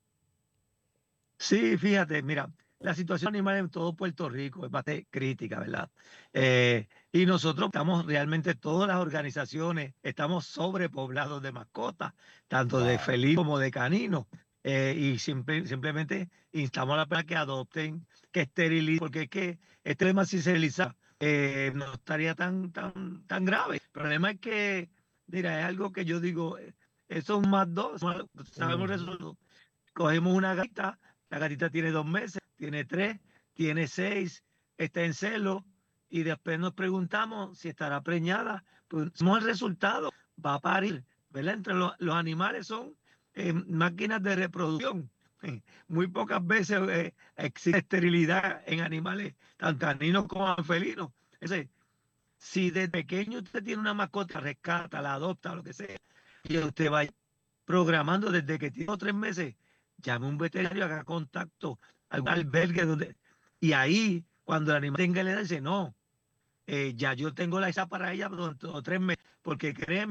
Sí, fíjate, mira, la situación animal en todo Puerto Rico es bastante crítica, ¿verdad? Eh, y nosotros estamos realmente, todas las organizaciones, estamos sobrepoblados de mascotas, tanto wow. de felinos como de caninos. Eh, y simple, simplemente instamos a las personas que adopten, que esterilicen, porque es que este tema si se esteriliza eh, no estaría tan, tan, tan grave. El problema es que, mira, es algo que yo digo, eso es un más dos, sabemos uh-huh. resolverlo. Cogemos una gatita, la gatita tiene dos meses, tiene tres, tiene seis, está en celo, y después nos preguntamos si estará preñada. Pues el resultado, va a parir, ¿verdad? Entre los, los animales son eh, máquinas de reproducción. Muy pocas veces eh, existe esterilidad en animales, tanto caninos como felinos. Es decir, si de pequeño usted tiene una mascota, rescata, la adopta, lo que sea, y usted va programando desde que tiene tres meses, llame a un veterinario, haga contacto al albergue donde, y ahí cuando el animal tenga la edad dice no, eh, ya yo tengo la esa para ella durante tres meses, porque créeme,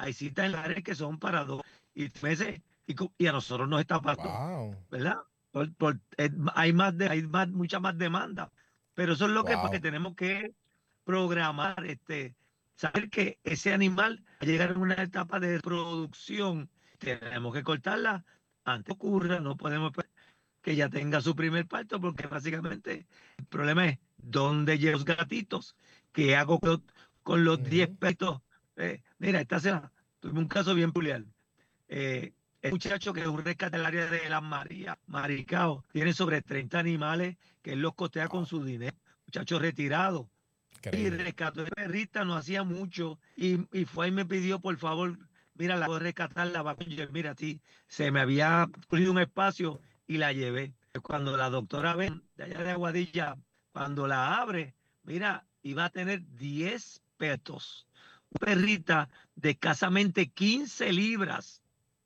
hay citas en lugares que son para dos y tres meses y, co- y a nosotros nos está pasando, Wow, ¿verdad? Por- por- eh, hay más de, hay más, mucha más demanda, pero eso es lo que, porque wow. tenemos que programar, este, saber que ese animal va a llegar en una etapa de producción, tenemos que cortarla antes que ocurra, no podemos esperar que ya tenga su primer parto, porque básicamente el problema es dónde llevo los gatitos, qué hago con, con los diez Ujú. perritos. Eh, mira, esta semana tuve un caso bien peculiar. Eh, el muchacho que es un rescate del área de Las Marías, Maricao, tiene sobre treinta animales que él los costea con Wow, su dinero. Muchacho retirado. Y increíble. rescató de perrita, no hacía mucho. Y, y fue y me pidió, por favor, mira, la puedo rescatar, la va a coger. Mira, sí, se me había ocurrido un espacio y la llevé. Cuando la doctora ven de allá de Aguadilla, cuando la abre, mira, iba a tener diez petos. Una perrita de escasamente quince libras.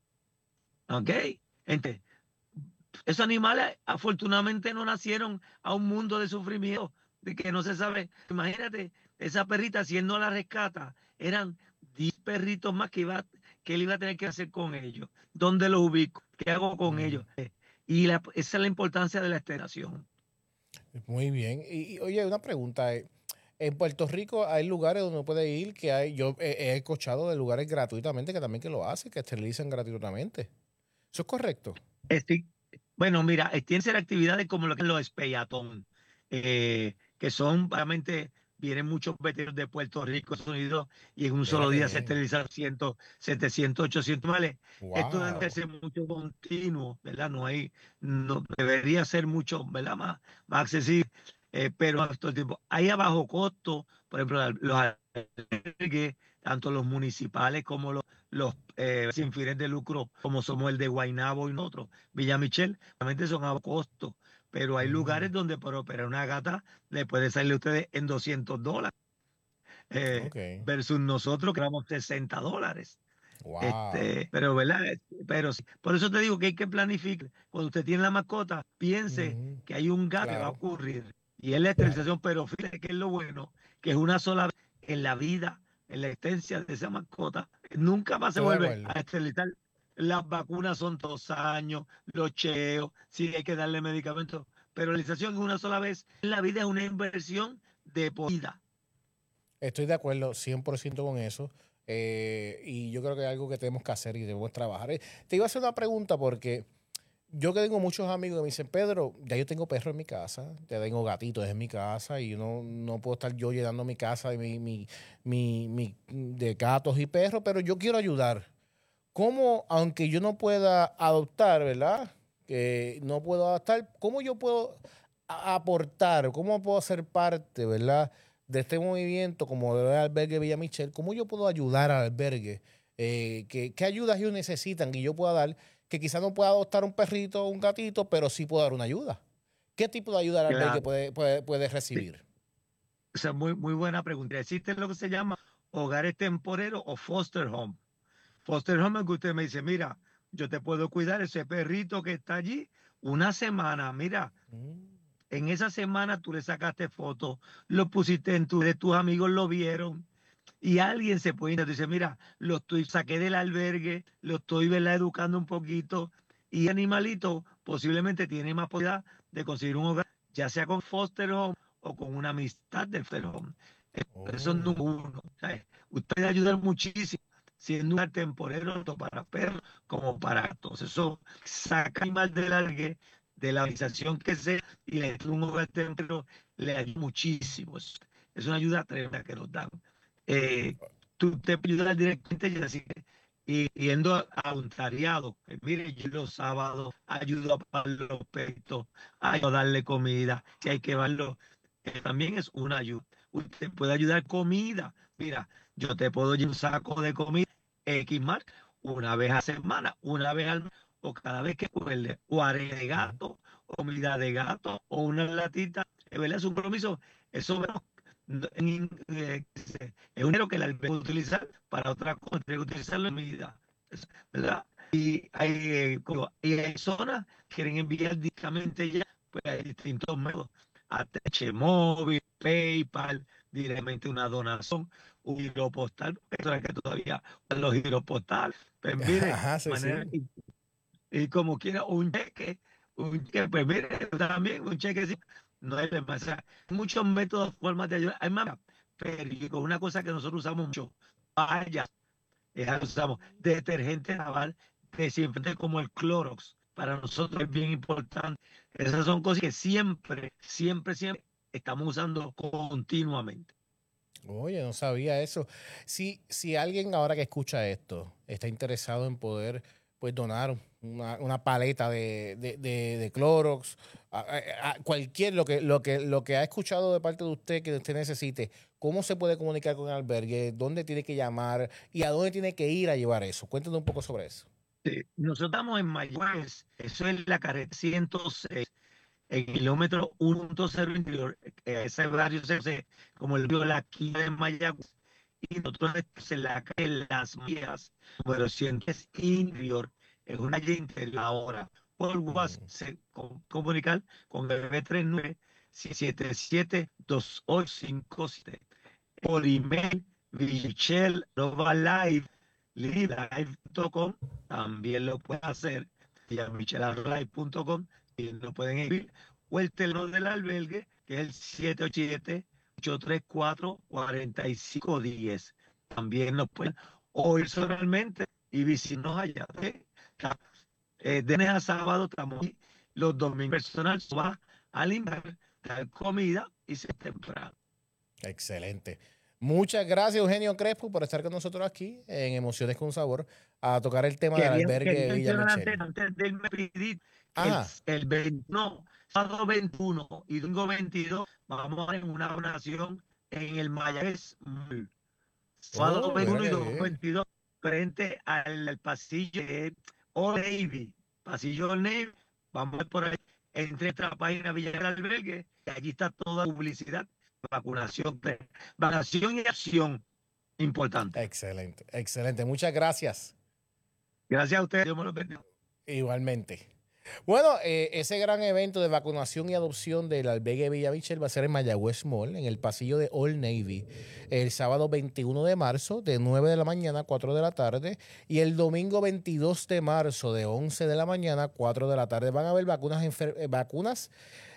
¿Ok? Entonces, esos animales afortunadamente no nacieron a un mundo de sufrimiento, de que no se sabe. Imagínate, esa perrita, si él no la rescata, eran diez perritos más que, iba, que él iba a tener que hacer con ellos. ¿Dónde los ubico? ¿Qué hago con Ujú. ellos? Eh, Y la- esa es la importancia de la esterilización. Muy bien. Y, y, oye, una pregunta. eh, En Puerto Rico hay lugares donde uno puede ir que hay, yo he, he escuchado de lugares gratuitamente que también que lo hacen, que esterilizan gratuitamente. ¿Eso es correcto? Estoy- bueno, mira, eh, tienen que ser actividades como lo que es los espeyatón, eh, que son, realmente, vienen muchos veterinarios de Puerto Rico, Estados Unidos, y en un Mira solo qué día se bien. esterilizan cien, setecientos, ochocientos animales. Esto debe Wow. ser mucho continuo, ¿verdad? No hay, no debería ser mucho, ¿verdad? Más, más accesible, eh, pero a todo el tiempo. Hay a bajo costo, por ejemplo, los albergues, tanto los municipales como los, los eh, sin fines de lucro, como somos el de Guaynabo y nosotros. Villa Michel, realmente son a costo, pero hay Mm, lugares donde por operar una gata le puede salir a ustedes en doscientos dólares, eh, ok. versus nosotros que damos sesenta dólares. Wow. Este, pero, ¿verdad? Pero sí, por eso te digo que hay que planificar. Cuando usted tiene la mascota, piense Ujú. que hay un gasto que va a Claro, ocurrir y es la claro. esterilización, pero fíjate que es lo bueno, que es una sola vez en la vida, en la existencia de esa mascota. Nunca más se Estoy de vuelve acuerdo. a esterilizar. Las vacunas son dos años, los cheos, sí hay que darle medicamentos, pero la esterilización es una sola vez. En la vida es una inversión de por vida. Estoy de acuerdo cien por ciento con eso. eh, y yo creo que es algo que tenemos que hacer y debemos trabajar. Eh, Te iba a hacer una pregunta porque yo que tengo muchos amigos que me dicen, Pedro, ya yo tengo perro en mi casa, ya tengo gatitos en mi casa y no, no puedo estar yo llenando mi casa de, mi, mi, mi, mi- de gatos y perros, pero yo quiero ayudar. ¿Cómo, aunque yo no pueda adoptar, ¿verdad? Que no puedo adoptar, ¿cómo yo puedo a- aportar? ¿Cómo puedo ser parte, ¿verdad? De este movimiento como el albergue Villa Michel? ¿Cómo yo puedo ayudar al albergue? Eh, ¿qué, qué ayudas ellos necesitan que yo pueda dar? Que quizás no pueda adoptar un perrito o un gatito, pero sí puedo dar una ayuda. ¿Qué tipo de ayuda el albergue Claro. puede, puede, puede recibir? Esa es muy, muy buena pregunta. Existe lo que se llama hogares temporeros o foster home. Foster home es que usted me dice, mira, yo te puedo cuidar ese perrito que está allí una semana. Mira, Mm, en esa semana tú le sacaste fotos, lo pusiste en tu de tus amigos lo vieron y alguien se puede ir y dice, mira, lo estoy, saqué del albergue, lo estoy, ¿verdad?, educando un poquito y animalito posiblemente tiene más posibilidad de conseguir un hogar, ya sea con foster home o con una amistad del foster home. Eso es oh, número uno. ¿Sabes? Usted puede ayudar muchísimo siendo un lugar temporero tanto para perros como para gatos. Eso saca animal del albergue, de la organización que sea, y le da un hogar temprano, le ayuda muchísimo. Es, es una ayuda tremenda que nos dan. Eh, tú te puedes ayudar directamente y así que, y yendo a, a voluntariado. Eh, mire, yo los sábados ayudo a pagar los perritos, ayudo a darle comida, si hay que darlo, eh, también es una ayuda. Usted puede ayudar comida. Mira, yo te puedo llevar un saco de comida X marca una vez a semana, una vez al mes, o cada vez que puede, o arena de ujú. gato, o comida de gato, o una latita. Es verdad, es un compromiso. Eso bueno, no- en- eh, es un dinero que la puede utilizar para otra cosa, tiene que utilizarlo en comida. Es- ¿Verdad? Y hay, eh, como- y hay zonas que quieren enviar directamente ya, pues hay distintos métodos. A T H Móvil, PayPal, directamente una donación, un giro postal, eso es que todavía los giros postales, pues mire, Ajá, sí, manera, sí. y, y como quiera, un cheque, un cheque, pues mire, también un cheque, sí, no hay problema. O sea, hay muchos métodos, formas de ayudar, hay más, pero una cosa que nosotros usamos mucho, vaya, ya usamos detergente naval, desinfectante como el Clorox, para nosotros es bien importante. Esas son cosas que siempre, siempre, siempre estamos usando continuamente. Oye, no sabía eso. Si, si alguien ahora que escucha esto está interesado en poder pues donar una, una paleta de, de, de, de Clorox, a, a, a cualquier lo que, lo que lo que ha escuchado de parte de usted que usted necesite, ¿cómo se puede comunicar con el albergue? ¿Dónde tiene que llamar? ¿Y a dónde tiene que ir a llevar eso? Cuéntanos un poco sobre eso. Sí, nosotros estamos en Mayagüez, eso es la carretera ciento seis, en el kilómetro uno punto cero interior, ese barrio se hace como el río La Quilla de Mayagüez, y nosotros estamos en la calle Las Mías, número cien interior, es una calle interior. Ahora, por WhatsApp se com- comunicar con el nueve tres nueve, siete siete, dos ocho cinco siete, por email, Michelle, arroba live, live punto com, también lo pueden hacer, y a michelle arroba live punto com, y lo pueden escribir, o el teléfono del albergue, que es el siete ocho siete, ocho tres cuatro, cuatro cinco uno cero. También nos pueden oír solamente y visitarnos allá. ¿eh? Eh, de lunes a sábado estamos aquí, los domingos personal va a limpiar, dar comida y se temprano. Excelente. Muchas gracias, Eugenio Crespo, por estar con nosotros aquí en Emociones con Sabor a tocar el tema del Quería, albergue quería de Villa mencionar Michel. antes, antes de irme pedir, el, Ajá. el veintiuno, sábado veintiuno y domingo veintidós vamos a hacer una donación en el Mayagüez Mall. Sábado Oh, mira veintiuno y qué domingo bien. veintidós frente al, al pasillo de Old Navy. Pasillo Old Navy, vamos a ver por ahí, entre esta página Villa del Albergue, y allí está toda la publicidad, vacunación, vacunación y acción importante. Excelente, excelente. Muchas gracias. Gracias a ustedes, Dios me los bendiga. Igualmente. Bueno, eh, ese gran evento de vacunación y adopción del albergue Villa Michel va a ser en Mayagüez Mall, en el pasillo de Old Navy, el sábado veintiuno de marzo, de nueve de la mañana a cuatro de la tarde, y el domingo veintidós de marzo, de once de la mañana a cuatro de la tarde. Van a haber vacunas, enfer- vacunas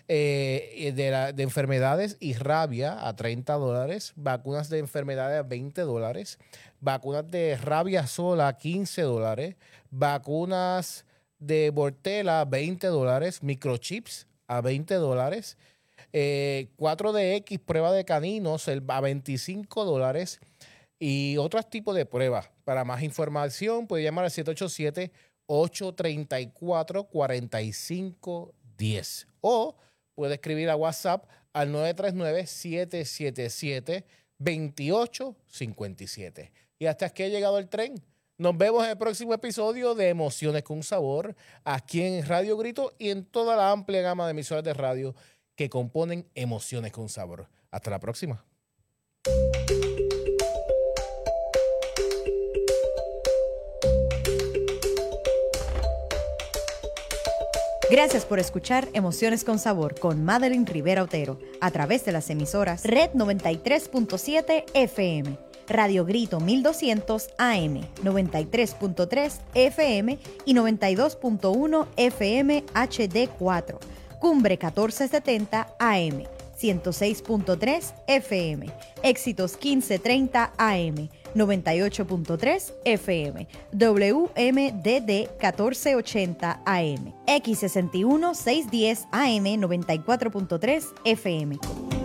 eh, de, la- de enfermedades y rabia a treinta dólares, vacunas de enfermedades a veinte dólares, vacunas de rabia sola a quince dólares, vacunas de Bortela a veinte dólares, microchips a veinte dólares, eh, cuatro D X, prueba de caninos el, a veinticinco dólares y otros tipos de pruebas. Para más información puede llamar al siete ocho siete, ocho tres cuatro, cuatro cinco uno cero o puede escribir a WhatsApp al nueve tres nueve, siete siete siete, dos ocho cinco siete. Y hasta aquí ha llegado el tren. Nos vemos en el próximo episodio de Emociones con Sabor, aquí en Radio Grito y en toda la amplia gama de emisoras de radio que componen Emociones con Sabor. Hasta la próxima. Gracias por escuchar Emociones con Sabor con Madeline Rivera Otero a través de las emisoras Red noventa y tres punto siete F M, Radio Grito mil doscientos A M, noventa y tres punto tres F M y noventa y dos punto uno F M H D cuatro, Cumbre catorce setenta A M, ciento seis punto tres F M, Éxitos quince treinta A M, noventa y ocho punto tres F M, W M D D catorce ochenta A M, X sesenta y uno seiscientos diez A M, noventa y cuatro punto tres F M.